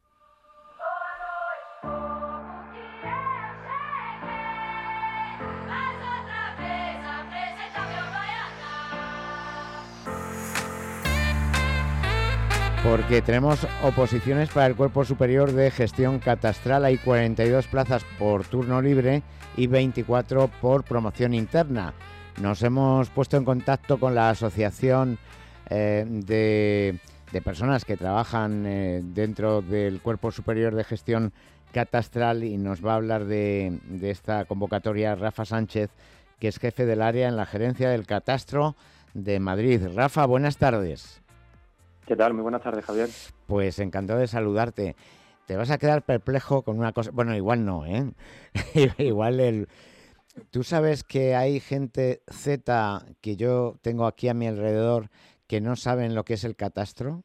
Porque tenemos oposiciones para el Cuerpo Superior de Gestión Catastral. Hay cuarenta y dos plazas por turno libre y veinticuatro por promoción interna. Nos hemos puesto en contacto con la Asociación eh, de, de personas que trabajan eh, dentro del Cuerpo Superior de Gestión Catastral y nos va a hablar de, de esta convocatoria Rafa Sánchez, que es jefe del área en la Gerencia del Catastro de Madrid. Rafa, buenas tardes. ¿Qué tal? Muy buenas tardes, Javier. Pues encantado de saludarte. Te vas a quedar perplejo con una cosa... Bueno, igual no, ¿eh? Igual el... ¿Tú sabes que hay gente Z que yo tengo aquí a mi alrededor que no saben lo que es el catastro?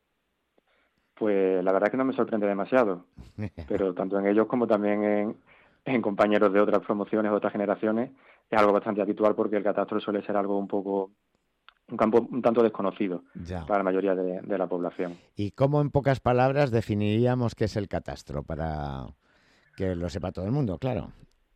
Pues la verdad es que no me sorprende demasiado, pero tanto en ellos como también en, en compañeros de otras promociones, otras generaciones, es algo bastante habitual porque el catastro suele ser algo un poco... un campo un tanto desconocido Ya. para la mayoría de, de la población. ¿Y cómo en pocas palabras definiríamos qué es el catastro? Para que lo sepa todo el mundo, claro.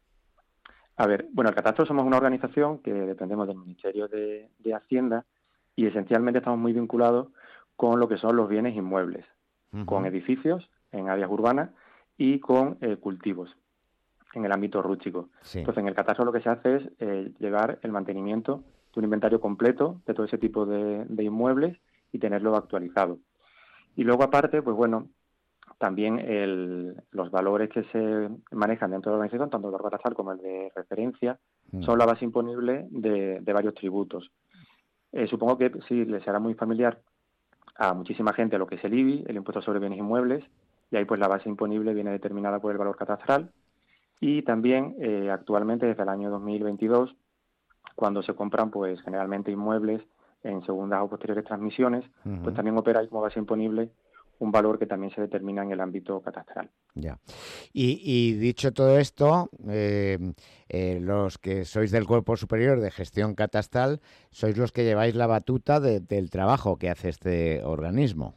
A ver, bueno, el catastro somos una organización que dependemos del Ministerio de, de Hacienda y esencialmente estamos muy vinculados con lo que son los bienes inmuebles, uh-huh. con edificios en áreas urbanas y con eh, cultivos en el ámbito rústico. Sí. Entonces, en el catastro lo que se hace es eh, llevar el mantenimiento de un inventario completo de todo ese tipo de, de inmuebles y tenerlo actualizado. Y luego, aparte, pues bueno, también el, los valores que se manejan dentro de la organización, tanto el valor catastral como el de referencia, mm. son la base imponible de, de varios tributos. Eh, supongo que sí les será muy familiar a muchísima gente lo que es el I B I, el impuesto sobre bienes inmuebles, y ahí pues la base imponible viene determinada por el valor catastral. Y también eh, actualmente desde el año dos mil veintidós, cuando se compran pues generalmente inmuebles en segundas o posteriores transmisiones, uh-huh. pues también opera como base imponible un valor que también se determina en el ámbito catastral. Ya. Y, y dicho todo esto, eh, eh, los que sois del Cuerpo Superior de Gestión Catastral, sois los que lleváis la batuta de, del trabajo que hace este organismo.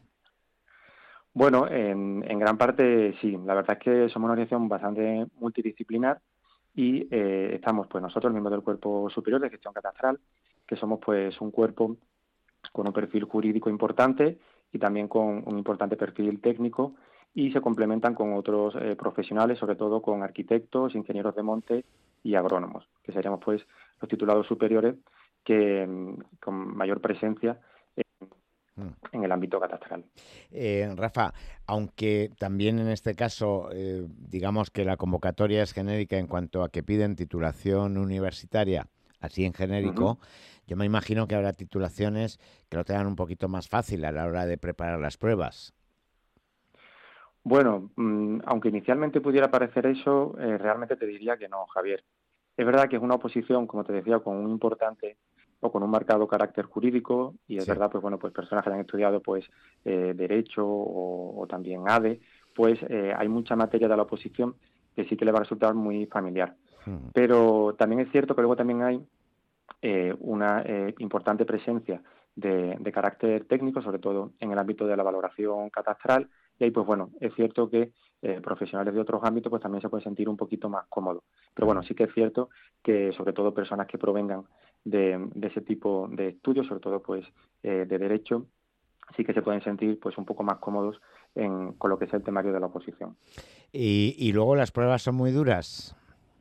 Bueno, en, en gran parte sí. La verdad es que somos una organización bastante multidisciplinar y eh, estamos pues nosotros, miembros del Cuerpo Superior de Gestión Catastral, que somos pues un cuerpo con un perfil jurídico importante y también con un importante perfil técnico, y se complementan con otros eh, profesionales, sobre todo con arquitectos, ingenieros de monte y agrónomos, que seríamos pues los titulados superiores que con mayor presencia en, en el ámbito catastral. Eh, Rafa, aunque también en este caso, eh, digamos que la convocatoria es genérica en cuanto a que piden titulación universitaria, así en genérico, uh-huh. yo me imagino que habrá titulaciones que lo tengan un poquito más fácil a la hora de preparar las pruebas. Bueno, mmm, aunque inicialmente pudiera parecer eso, eh, realmente te diría que no, Javier. Es verdad que es una oposición, como te decía, con un importante o con un marcado carácter jurídico, y es sí. verdad, pues bueno, pues personas que han estudiado pues eh, Derecho o, o también A D E, pues eh, hay mucha materia de la oposición que sí que le va a resultar muy familiar. Hmm. Pero también es cierto que luego también hay eh, una eh, importante presencia de, de carácter técnico, sobre todo en el ámbito de la valoración catastral, y ahí pues bueno, es cierto que eh, profesionales de otros ámbitos pues también se pueden sentir un poquito más cómodos. Pero bueno, sí que es cierto que sobre todo personas que provengan de, de ese tipo de estudios, sobre todo pues eh, de derecho, sí que se pueden sentir pues un poco más cómodos en, con lo que es el temario de la oposición. ¿Y, y luego las pruebas son muy duras?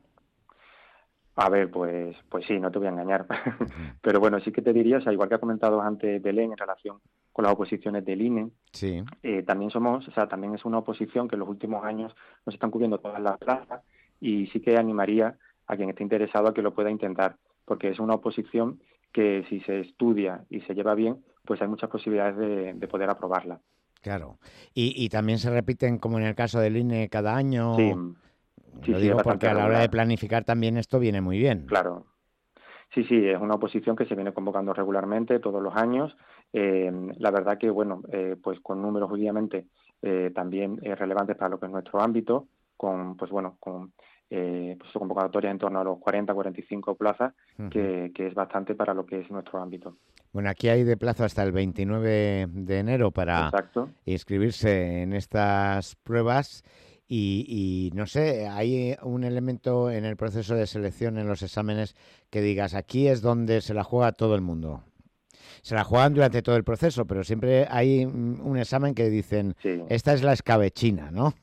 A ver, pues pues sí, no te voy a engañar. Pero bueno, sí que te diría, o sea, igual que ha comentado antes Belén en relación con las oposiciones del I N E, sí. eh, también somos, o sea, también es una oposición que en los últimos años nos están cubriendo todas las plazas, y sí que animaría a quien esté interesado a que lo pueda intentar, porque es una oposición que si se estudia y se lleva bien, pues hay muchas posibilidades de, de poder aprobarla. Claro. ¿Y, y también se repiten, como en el caso del I N E, cada año? Sí. Sí, Lo sí, digo porque a la regular. hora de planificar también esto viene muy bien. Claro. Sí, sí, es una oposición que se viene convocando regularmente todos los años. Eh, la verdad que, bueno, eh, pues con números obviamente eh, también eh, relevantes para lo que es nuestro ámbito, con, pues bueno, con eh, pues convocatorias en torno a los cuarenta, cuarenta y cinco plazas, uh-huh. que, que es bastante para lo que es nuestro ámbito. Bueno, aquí hay de plazo hasta el veintinueve de enero para Exacto. inscribirse en estas pruebas. Y, y no sé, hay un elemento en el proceso de selección, en los exámenes, que digas, aquí es donde se la juega todo el mundo. Se la juegan durante todo el proceso, pero siempre hay un examen que dicen, sí. esta es la escabechina, ¿no?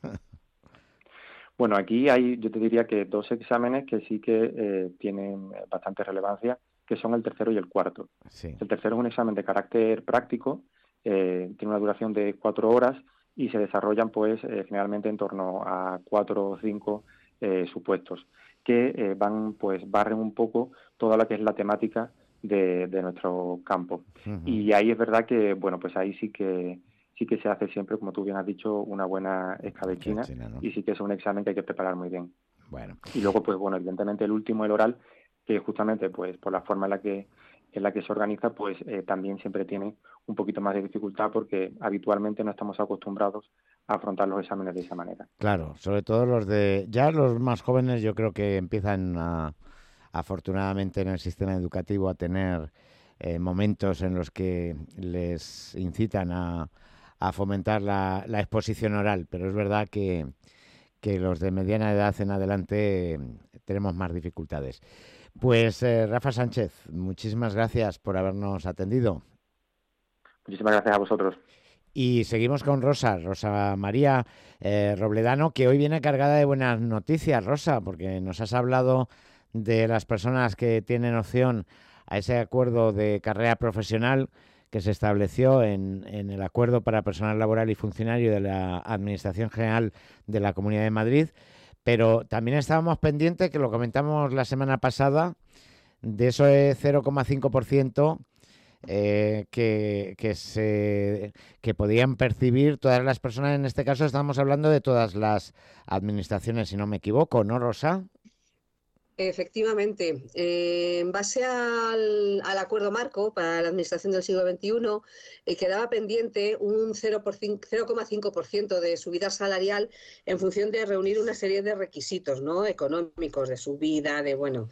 Bueno, aquí hay, yo te diría que dos exámenes que sí que eh, tienen bastante relevancia, que son el tercero y el cuarto. Sí. El tercero es un examen de carácter práctico, eh, tiene una duración de cuatro horas, y se desarrollan pues eh, generalmente en torno a cuatro o cinco eh, supuestos que eh, van pues barren un poco toda lo que es la temática de, de nuestro campo. Uh-huh. Y ahí es verdad que bueno pues ahí sí que sí que se hace siempre, como tú bien has dicho, una buena escabechina, ¿no? Y sí que es un examen que hay que preparar muy bien. Bueno. Y luego pues bueno evidentemente el último, el oral, que justamente pues por la forma en la que en la que se organiza, pues eh, también siempre tiene un poquito más de dificultad porque habitualmente no estamos acostumbrados a afrontar los exámenes de esa manera. Claro, sobre todo los de... Ya los más jóvenes yo creo que empiezan a, afortunadamente en el sistema educativo a tener eh, momentos en los que les incitan a, a fomentar la, la exposición oral, pero es verdad que, que los de mediana edad en adelante eh, tenemos más dificultades. Pues eh, Rafa Sánchez, muchísimas gracias por habernos atendido. Muchísimas gracias a vosotros. Y seguimos con Rosa, Rosa María eh, Robledano, que hoy viene cargada de buenas noticias, Rosa, porque nos has hablado de las personas que tienen opción a ese acuerdo de carrera profesional que se estableció en, en el Acuerdo para Personal Laboral y Funcionario de la Administración General de la Comunidad de Madrid. Pero también estábamos pendientes, que lo comentamos la semana pasada, de eso cero coma cinco por ciento eh, que, que, se, que podían percibir todas las personas. En este caso estamos hablando de todas las administraciones, si no me equivoco, ¿no, Rosa? Efectivamente, eh, en base al, al acuerdo marco para la administración del siglo veintiuno, eh, quedaba pendiente un cero coma cinco por ciento de subida salarial en función de reunir una serie de requisitos, ¿no?, económicos, de subida, de bueno.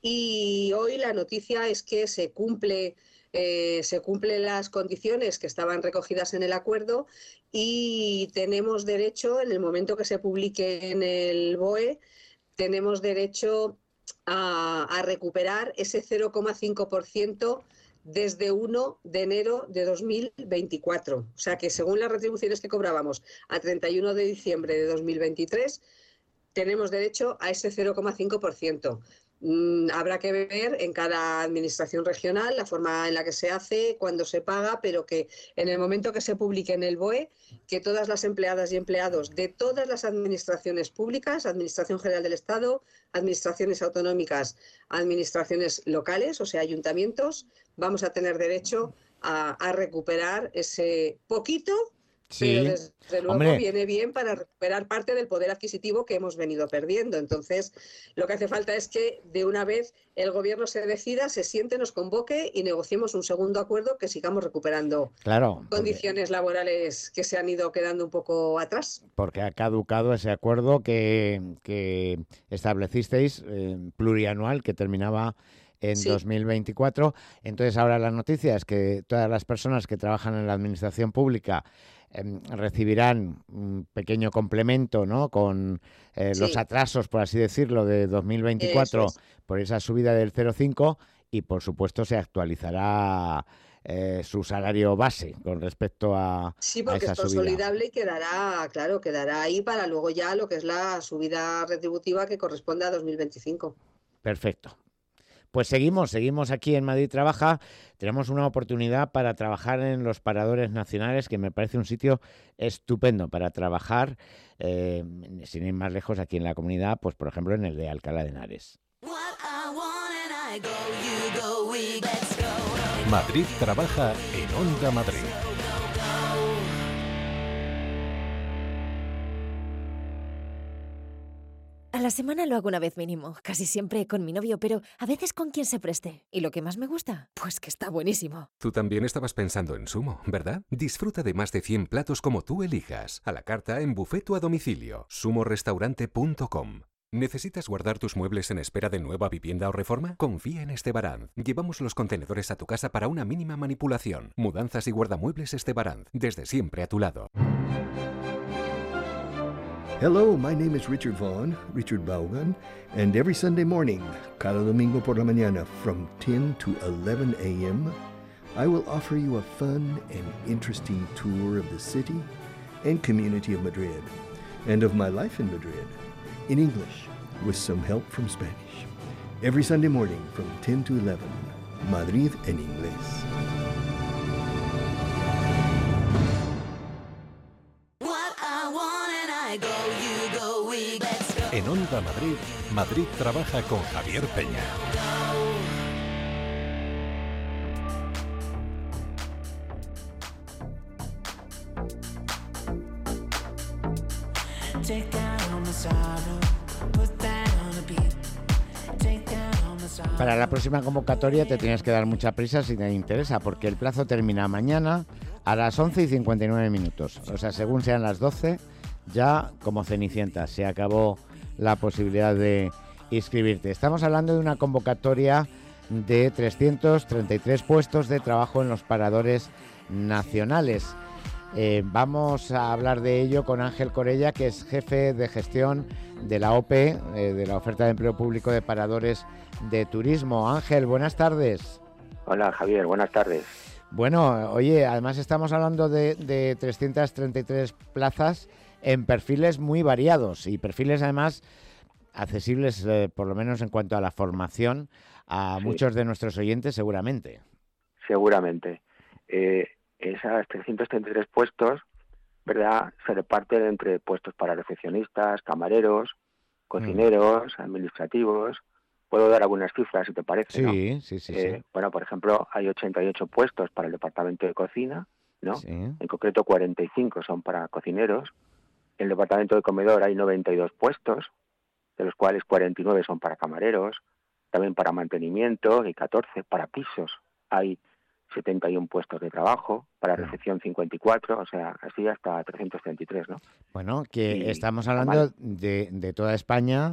Y hoy la noticia es que se cumple, eh, se cumplen las condiciones que estaban recogidas en el acuerdo y tenemos derecho, en el momento que se publique en el B O E, tenemos derecho a, a recuperar ese cero coma cinco por ciento desde uno de enero de dos mil veinticuatro. O sea que según las retribuciones que cobrábamos a treinta y uno de diciembre de dos mil veintitrés, tenemos derecho a ese cero coma cinco por ciento. Mm, habrá que ver en cada administración regional la forma en la que se hace, cuándo se paga, pero que en el momento que se publique en el B O E, que todas las empleadas y empleados de todas las administraciones públicas, Administración General del Estado, administraciones autonómicas, administraciones locales, o sea, ayuntamientos, vamos a tener derecho a, a recuperar ese poquito. Sí, pero desde luego hombre. viene bien para recuperar parte del poder adquisitivo que hemos venido perdiendo. Entonces, lo que hace falta es que de una vez el gobierno se decida, se siente, nos convoque y negociemos un segundo acuerdo que sigamos recuperando Claro, porque, condiciones laborales que se han ido quedando un poco atrás. porque ha caducado ese acuerdo que, que establecisteis eh, plurianual que terminaba en Sí. dos mil veinticuatro. Entonces ahora la noticia es que todas las personas que trabajan en la administración pública eh, recibirán un pequeño complemento, ¿no? Con eh, los Sí. atrasos, por así decirlo, de dos mil veinticuatro Eso es. por esa subida del cero coma cinco y por supuesto se actualizará eh, su salario base con respecto a, Sí, a porque esa es subida. consolidable y quedará, claro, quedará ahí para luego ya lo que es la subida retributiva que corresponde a dos mil veinticinco. Perfecto. Pues seguimos, seguimos aquí en Madrid Trabaja. Tenemos una oportunidad para trabajar en los paradores nacionales, que me parece un sitio estupendo para trabajar, eh, sin ir más lejos, aquí en la comunidad, pues por ejemplo en el de Alcalá de Henares. Madrid Trabaja en Onda Madrid. A la semana lo hago una vez mínimo, casi siempre con mi novio, pero a veces con quien se preste. ¿Y lo que más me gusta? Pues que está buenísimo. Tú también estabas pensando en Sumo, ¿verdad? Disfruta de más de cien platos como tú elijas, a la carta, en buffet o a domicilio. sumo restaurante punto com. ¿Necesitas guardar tus muebles en espera de nueva vivienda o reforma? Confía en Estebaranz. Llevamos los contenedores a tu casa para una mínima manipulación. Mudanzas y guardamuebles Estebaranz, desde siempre a tu lado. Hello, my name is Richard Vaughn, Richard Vaughan, and every Sunday morning, cada domingo por la mañana, from ten to eleven a m, I will offer you a fun and interesting tour of the city and community of Madrid, and of my life in Madrid, in English, with some help from Spanish. Every Sunday morning, from ten to eleven, Madrid en inglés. En Onda Madrid, Madrid Trabaja con Javier Peña. Para la próxima convocatoria te tienes que dar mucha prisa si te interesa, porque el plazo termina mañana a las once y cincuenta y nueve minutos. O sea, según sean las doce, ya como Cenicienta, se acabó la posibilidad de inscribirte. Estamos hablando de una convocatoria de trescientos treinta y tres puestos de trabajo en los paradores nacionales. Eh, vamos a hablar de ello con Ángel Corella, que es jefe de gestión de la O P E, eh, de la Oferta de Empleo Público de Paradores de Turismo. Ángel, buenas tardes. Hola Javier, buenas tardes. Bueno, oye, además estamos hablando de, de trescientas treinta y tres plazas en perfiles muy variados y perfiles además accesibles, eh, por lo menos en cuanto a la formación, a Sí. muchos de nuestros oyentes seguramente. Seguramente. Eh, esas trescientos treinta y tres puestos, ¿verdad?, se reparten entre puestos para recepcionistas, camareros, cocineros, administrativos. Puedo dar algunas cifras, si te parece, ¿no? Sí, sí, sí, Eh, sí. Bueno, por ejemplo, hay ochenta y ocho puestos para el departamento de cocina, ¿no? Sí. En concreto, cuarenta y cinco son para cocineros. En el departamento de comedor hay noventa y dos puestos, de los cuales cuarenta y nueve son para camareros, también para mantenimiento y catorce para pisos. Hay setenta y uno puestos de trabajo, para recepción cincuenta y cuatro, o sea, así hasta trescientos treinta y tres, ¿no? Bueno, que Y- estamos ah, hablando vale. de, de toda España,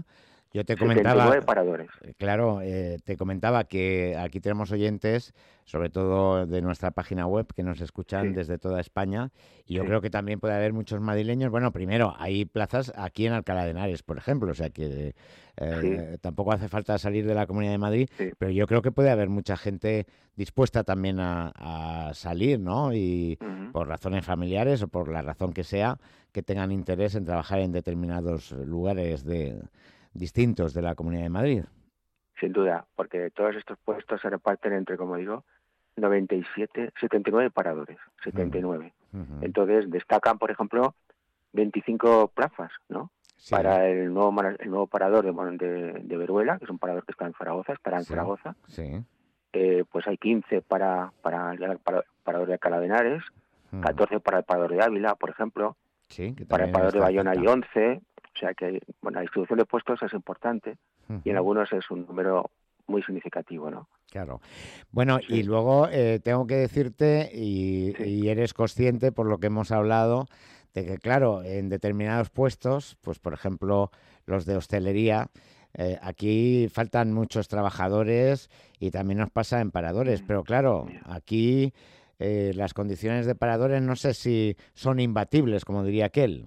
Yo te comentaba, setenta y nueve paradores. Claro, eh, te comentaba que aquí tenemos oyentes, sobre todo de nuestra página web, que nos escuchan Sí. desde toda España, y yo Sí. creo que también puede haber muchos madrileños. Bueno, primero, hay plazas aquí en Alcalá de Henares, por ejemplo, o sea que eh, tampoco hace falta salir de la Comunidad de Madrid, Sí. pero yo creo que puede haber mucha gente dispuesta también a, a salir, ¿no? Y Ujú. por razones familiares o por la razón que sea, que tengan interés en trabajar en determinados lugares de distintos de la Comunidad de Madrid. Sin duda, porque todos estos puestos se reparten entre, como digo, noventa y siete, setenta y nueve paradores, setenta y nueve. Ujú. Entonces destacan, por ejemplo, veinticinco plazas, ¿no? Sí. Para el nuevo mara- el nuevo parador de, Mon- de, de Veruela, que es un parador que está en Zaragoza, estará en Sí. Zaragoza. Sí. Eh, pues hay quince para, para el para- parador de Alcalá de Henares, Ujú. catorce para el parador de Ávila, por ejemplo, Sí, que para el también parador de está Bayona hay cerca. once, o sea que bueno, la distribución de puestos es importante y en Ujú. algunos es un número muy significativo, ¿no? Claro. Bueno, Sí. y luego eh, tengo que decirte, y, Sí. y eres consciente por lo que hemos hablado, de que, claro, en determinados puestos, pues por ejemplo los de hostelería, eh, aquí faltan muchos trabajadores y también nos pasa en paradores, Mm, pero claro, ya. aquí eh, las condiciones de paradores no sé si son imbatibles, como diría aquel.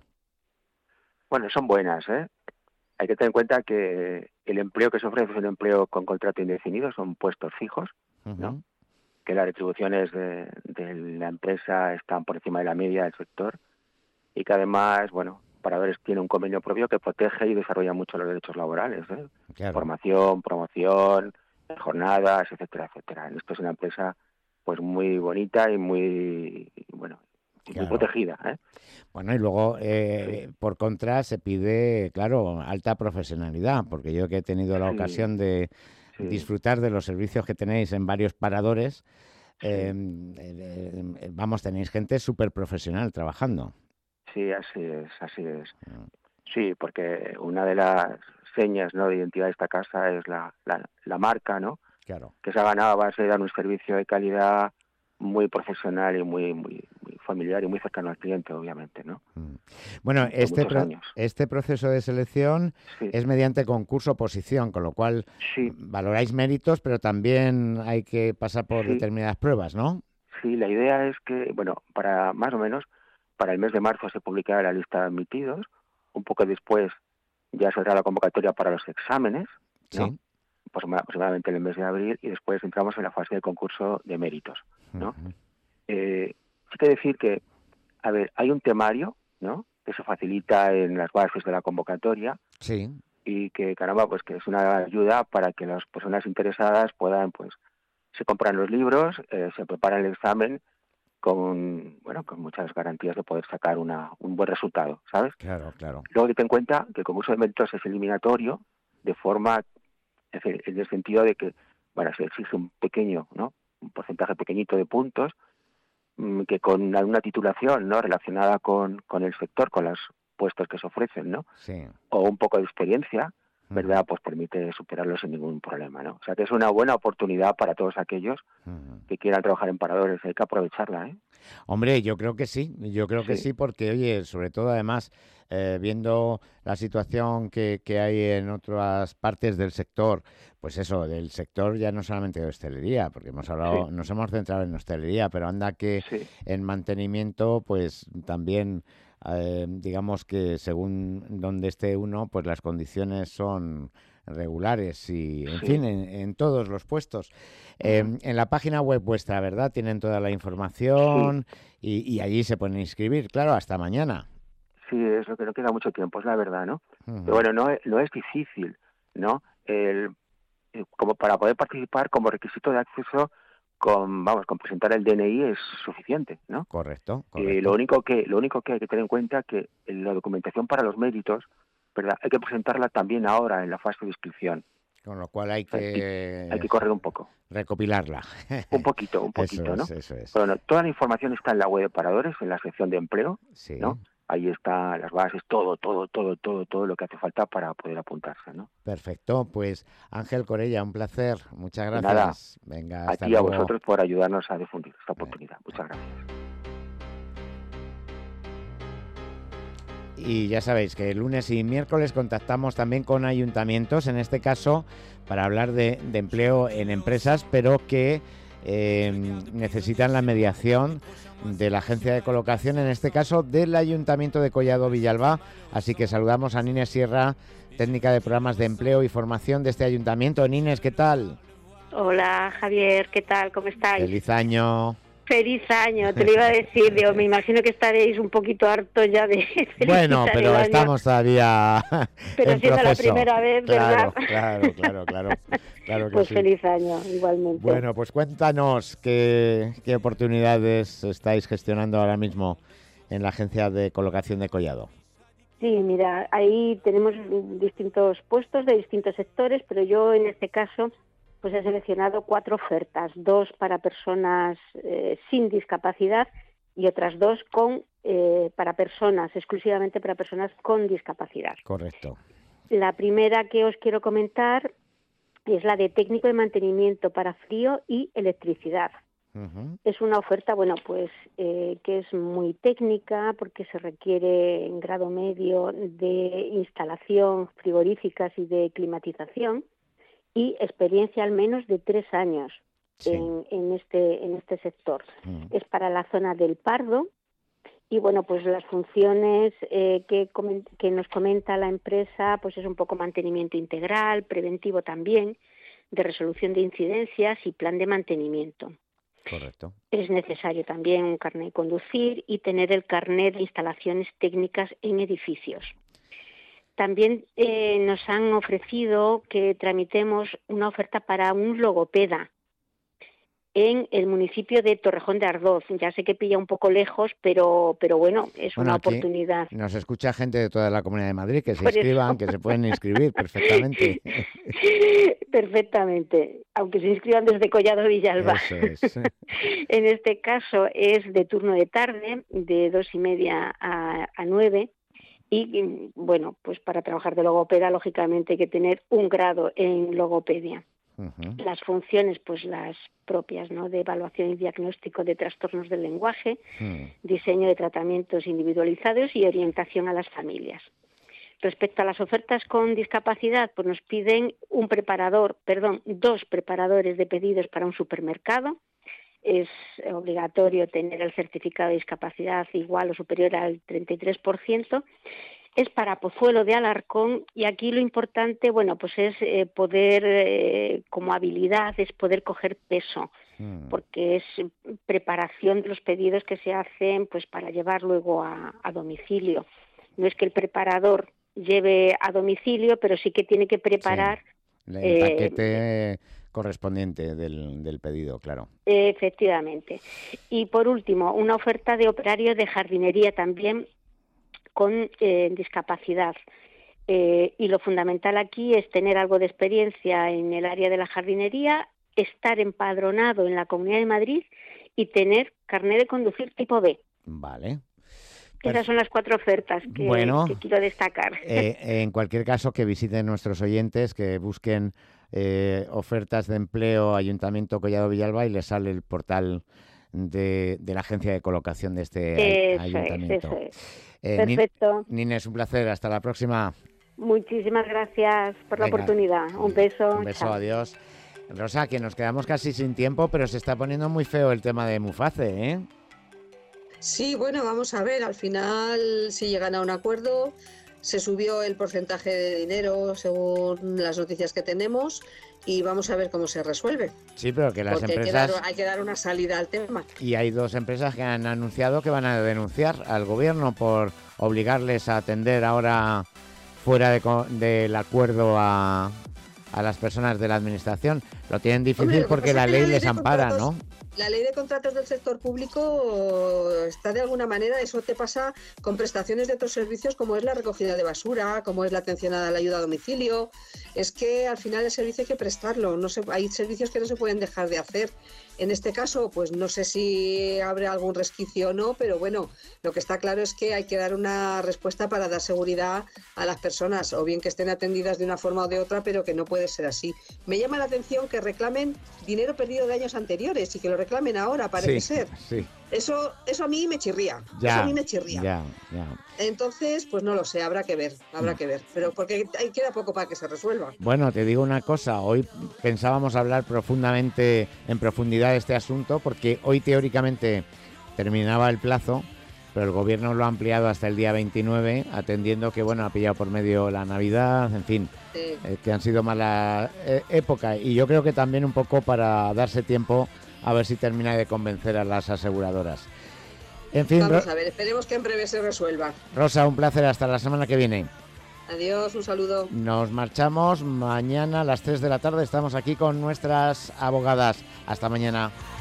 Bueno, son buenas, ¿eh? Hay que tener en cuenta que el empleo que se ofrece es un empleo con contrato indefinido, son puestos fijos, ¿no? Ujú. Que las retribuciones de, de la empresa están por encima de la media del sector y que además, bueno, Paradores tiene un convenio propio que protege y desarrolla mucho los derechos laborales, ¿eh? Claro. Formación, promoción, jornadas, etcétera, etcétera. Esto es una empresa pues muy bonita y muy, bueno, y muy Claro. protegida, ¿eh? Bueno, y luego, eh, por contra, se pide, claro, alta profesionalidad, porque yo que he tenido la Sí, ocasión de sí. disfrutar de los servicios que tenéis en varios paradores, Sí. eh, eh, eh, vamos, tenéis gente súper profesional trabajando. Sí, así es, así es. Mm. Sí, porque una de las señas, ¿no?, de identidad de esta casa es la, la, la marca, ¿no?, Claro. que se ha ganado a base de dar un servicio de calidad muy profesional y muy, muy, muy familiar y muy cercano al cliente, obviamente, ¿no? Mm. Bueno, De este, muchos pro- años. este proceso de selección Sí. es mediante concurso oposición, con lo cual Sí. mm, valoráis méritos, pero también hay que pasar por Sí. determinadas pruebas, ¿no? Sí, la idea es que, bueno, para más o menos, para el mes de marzo se publicará la lista de admitidos, un poco después ya saldrá la convocatoria para los exámenes, ¿no? Sí. Pues aproximadamente en el mes de abril, y después entramos en la fase del concurso de méritos, ¿no? Ujú. Eh, sí que decir que, a ver, hay un temario, ¿no?, que se facilita en las bases de la convocatoria Sí. y que, caramba, pues que es una ayuda para que las personas interesadas puedan, pues, se compran los libros, eh, se preparan el examen con, bueno, con muchas garantías de poder sacar una, un buen resultado, ¿sabes? Claro, claro. Luego ten en cuenta que el concurso de méritos es eliminatorio, de forma, es decir, en el sentido de que, bueno, se exige un pequeño, ¿no?, un porcentaje pequeñito de puntos, mm, que con alguna titulación, ¿no?, relacionada con, con el sector, con los puestos que se ofrecen, ¿no?, Sí. o un poco de experiencia, Ujú. ¿verdad?, pues permite superarlo sin ningún problema, ¿no? O sea que es una buena oportunidad para todos aquellos Ujú. que quieran trabajar en paradores, hay que aprovecharla, ¿eh? Hombre, yo creo que sí, yo creo que Sí. sí, porque, oye, sobre todo además, eh, viendo la situación que, que hay en otras partes del sector, pues eso, del sector ya no solamente de hostelería, porque hemos hablado, Sí. nos hemos centrado en hostelería, pero anda que Sí. en mantenimiento, pues también, eh, digamos que según donde esté uno, pues las condiciones son regulares y, en Sí. fin, en, en todos los puestos. Eh, Ujú. en la página web vuestra, ¿verdad? Tienen toda la información y, y allí se pueden inscribir, claro, hasta mañana. Sí, es lo que no queda mucho tiempo, es la verdad, ¿no? Ujú. Pero bueno, no, es- no es difícil, ¿no? El, eh, como para poder participar como requisito de acceso, con, vamos, con presentar el D N I es suficiente, ¿no? Correcto, Eh, correcto. lo único que lo único que hay que tener en cuenta es que la documentación para los méritos, ¿verdad?, hay que presentarla también ahora en la fase de inscripción. Con lo cual hay O sea, y que hay que correr un poco, recopilarla. un poquito, un Eso poquito, ¿no? es, eso es. Pero bueno, toda la información está en la web de Paradores, en la sección de empleo, Sí. ¿no? Ahí están las bases, todo, todo, todo, todo, todo lo que hace falta para poder apuntarse, ¿no? Perfecto, pues Ángel Corella, un placer. Muchas De gracias. nada, Venga, a hasta ti y a luego. vosotros por ayudarnos a difundir esta oportunidad. Muchas gracias. Y ya sabéis que lunes y miércoles contactamos también con ayuntamientos, en este caso para hablar de, de empleo en empresas, pero que eh, necesitan la mediación de la agencia de colocación, en este caso del Ayuntamiento de Collado Villalba. Así que saludamos a Nines Sierra, técnica de programas de empleo y formación de este ayuntamiento. Nines, ¿qué tal? Hola Javier, ¿qué tal? ¿Cómo estáis? Feliz año. Feliz año, te lo iba a decir, digo, me imagino que estaréis un poquito hartos ya de Bueno, pero estamos todavía pero en siendo proceso. la primera vez, ¿verdad? Claro, claro, claro, claro, claro que pues sí. Feliz año, igualmente. Bueno, pues cuéntanos qué, qué oportunidades estáis gestionando ahora mismo en la agencia de colocación de Collado. Sí, mira, ahí tenemos distintos puestos de distintos sectores, pero yo en este caso pues he seleccionado cuatro ofertas, dos para personas eh, sin discapacidad y otras dos con eh, para personas, exclusivamente para personas con discapacidad. Correcto. La primera que os quiero comentar es la de técnico de mantenimiento para frío y electricidad. Uh-huh. Es una oferta, bueno, pues eh, que es muy técnica porque se requiere en grado medio de instalación frigoríficas y de climatización y experiencia al menos de tres años sí. en, en este en este sector. Uh-huh. Es para la zona del Pardo y bueno, pues las funciones eh, que, coment- que nos comenta la empresa, pues es un poco mantenimiento integral, preventivo también, de resolución de incidencias y plan de mantenimiento. Correcto. Es necesario también un carnet de conducir y tener el carnet de instalaciones técnicas en edificios. También eh, nos han ofrecido que tramitemos una oferta para un logopeda en el municipio de Torrejón de Ardoz. Ya sé que pilla un poco lejos, pero pero bueno, es bueno, una aquí oportunidad. Nos escucha gente de toda la Comunidad de Madrid, que se Por inscriban, eso. que se pueden inscribir perfectamente. Perfectamente, aunque se inscriban desde Collado Villalba. Eso es. En este caso es de turno de tarde, de dos y media a, a nueve. Y bueno, pues para trabajar de logopeda, lógicamente hay que tener un grado en logopedia. Uh-huh. Las funciones, pues las propias, ¿no? De evaluación y diagnóstico de trastornos del lenguaje, uh-huh. diseño de tratamientos individualizados y orientación a las familias. Respecto a las ofertas con discapacidad, pues nos piden un preparador, perdón, dos preparadores de pedidos para un supermercado. Es obligatorio tener el certificado de discapacidad igual o superior al treinta y tres por ciento. Es para Pozuelo de Alarcón y aquí lo importante, bueno, pues es eh, poder, eh, como habilidad, es poder coger peso, mm. porque es preparación de los pedidos que se hacen pues para llevar luego a, a domicilio. No es que el preparador lleve a domicilio, pero sí que tiene que preparar... Sí. El paquete... Eh, correspondiente del, del pedido, claro. Efectivamente. Y por último, una oferta de operario de jardinería también con eh, discapacidad. Eh, y lo fundamental aquí es tener algo de experiencia en el área de la jardinería, estar empadronado en la Comunidad de Madrid y tener carnet de conducir tipo B. Vale. Esas son las cuatro ofertas que, bueno, que quiero destacar. Eh, en cualquier caso, que visiten nuestros oyentes, que busquen eh, ofertas de empleo Ayuntamiento Collado Villalba y les sale el portal de, de la agencia de colocación de este eso ayuntamiento. Es, eso es. Eh, Perfecto. Nines, un placer. Hasta la próxima. Muchísimas gracias por Venga, la oportunidad. Un beso. Un beso, chao. Adiós. Rosa, que nos quedamos casi sin tiempo, pero se está poniendo muy feo el tema de Muface, ¿eh? Sí, bueno, vamos a ver, al final si llegan a un acuerdo, se subió el porcentaje de dinero según las noticias que tenemos y vamos a ver cómo se resuelve. Sí, pero que las Porque empresas... Hay que, dar, hay que dar una salida al tema. Y hay dos empresas que han anunciado que van a denunciar al gobierno por obligarles a atender ahora fuera de, del acuerdo a, a las personas de la administración. Lo tienen difícil Hombre, lo porque la ley, la ley les ampara, ¿no? La ley de contratos del sector público está de alguna manera, eso te pasa con prestaciones de otros servicios como es la recogida de basura, como es la atención a la ayuda a domicilio. Es que al final el servicio hay que prestarlo, no se, hay servicios que no se pueden dejar de hacer. En este caso, pues no sé si habrá algún resquicio o no, pero bueno, lo que está claro es que hay que dar una respuesta para dar seguridad a las personas, o bien que estén atendidas de una forma o de otra, pero que no puede ser así. Me llama la atención que reclamen dinero perdido de años anteriores y que lo reclamen ahora, parece sí, ser. Sí. Eso, eso a mí me chirría. Ya, eso a mí me chirría. Ya, ya. Entonces, pues no lo sé, habrá que ver, habrá que ver. Pero porque ahí queda poco para que se resuelva. Bueno, te digo una cosa, hoy pensábamos hablar profundamente, en profundidad de este asunto, porque hoy teóricamente terminaba el plazo, pero el gobierno lo ha ampliado hasta el día veintinueve, atendiendo que, bueno, ha pillado por medio la Navidad, en fin, Sí. eh, que han sido mala eh, época. Y yo creo que también un poco para darse tiempo a ver si termina de convencer a las aseguradoras. En fin, Vamos Ro- a ver, esperemos que en breve se resuelva. Rosa, un placer, hasta la semana que viene. Adiós, un saludo. Nos marchamos mañana a las tres de la tarde, estamos aquí con nuestras abogadas. Hasta mañana.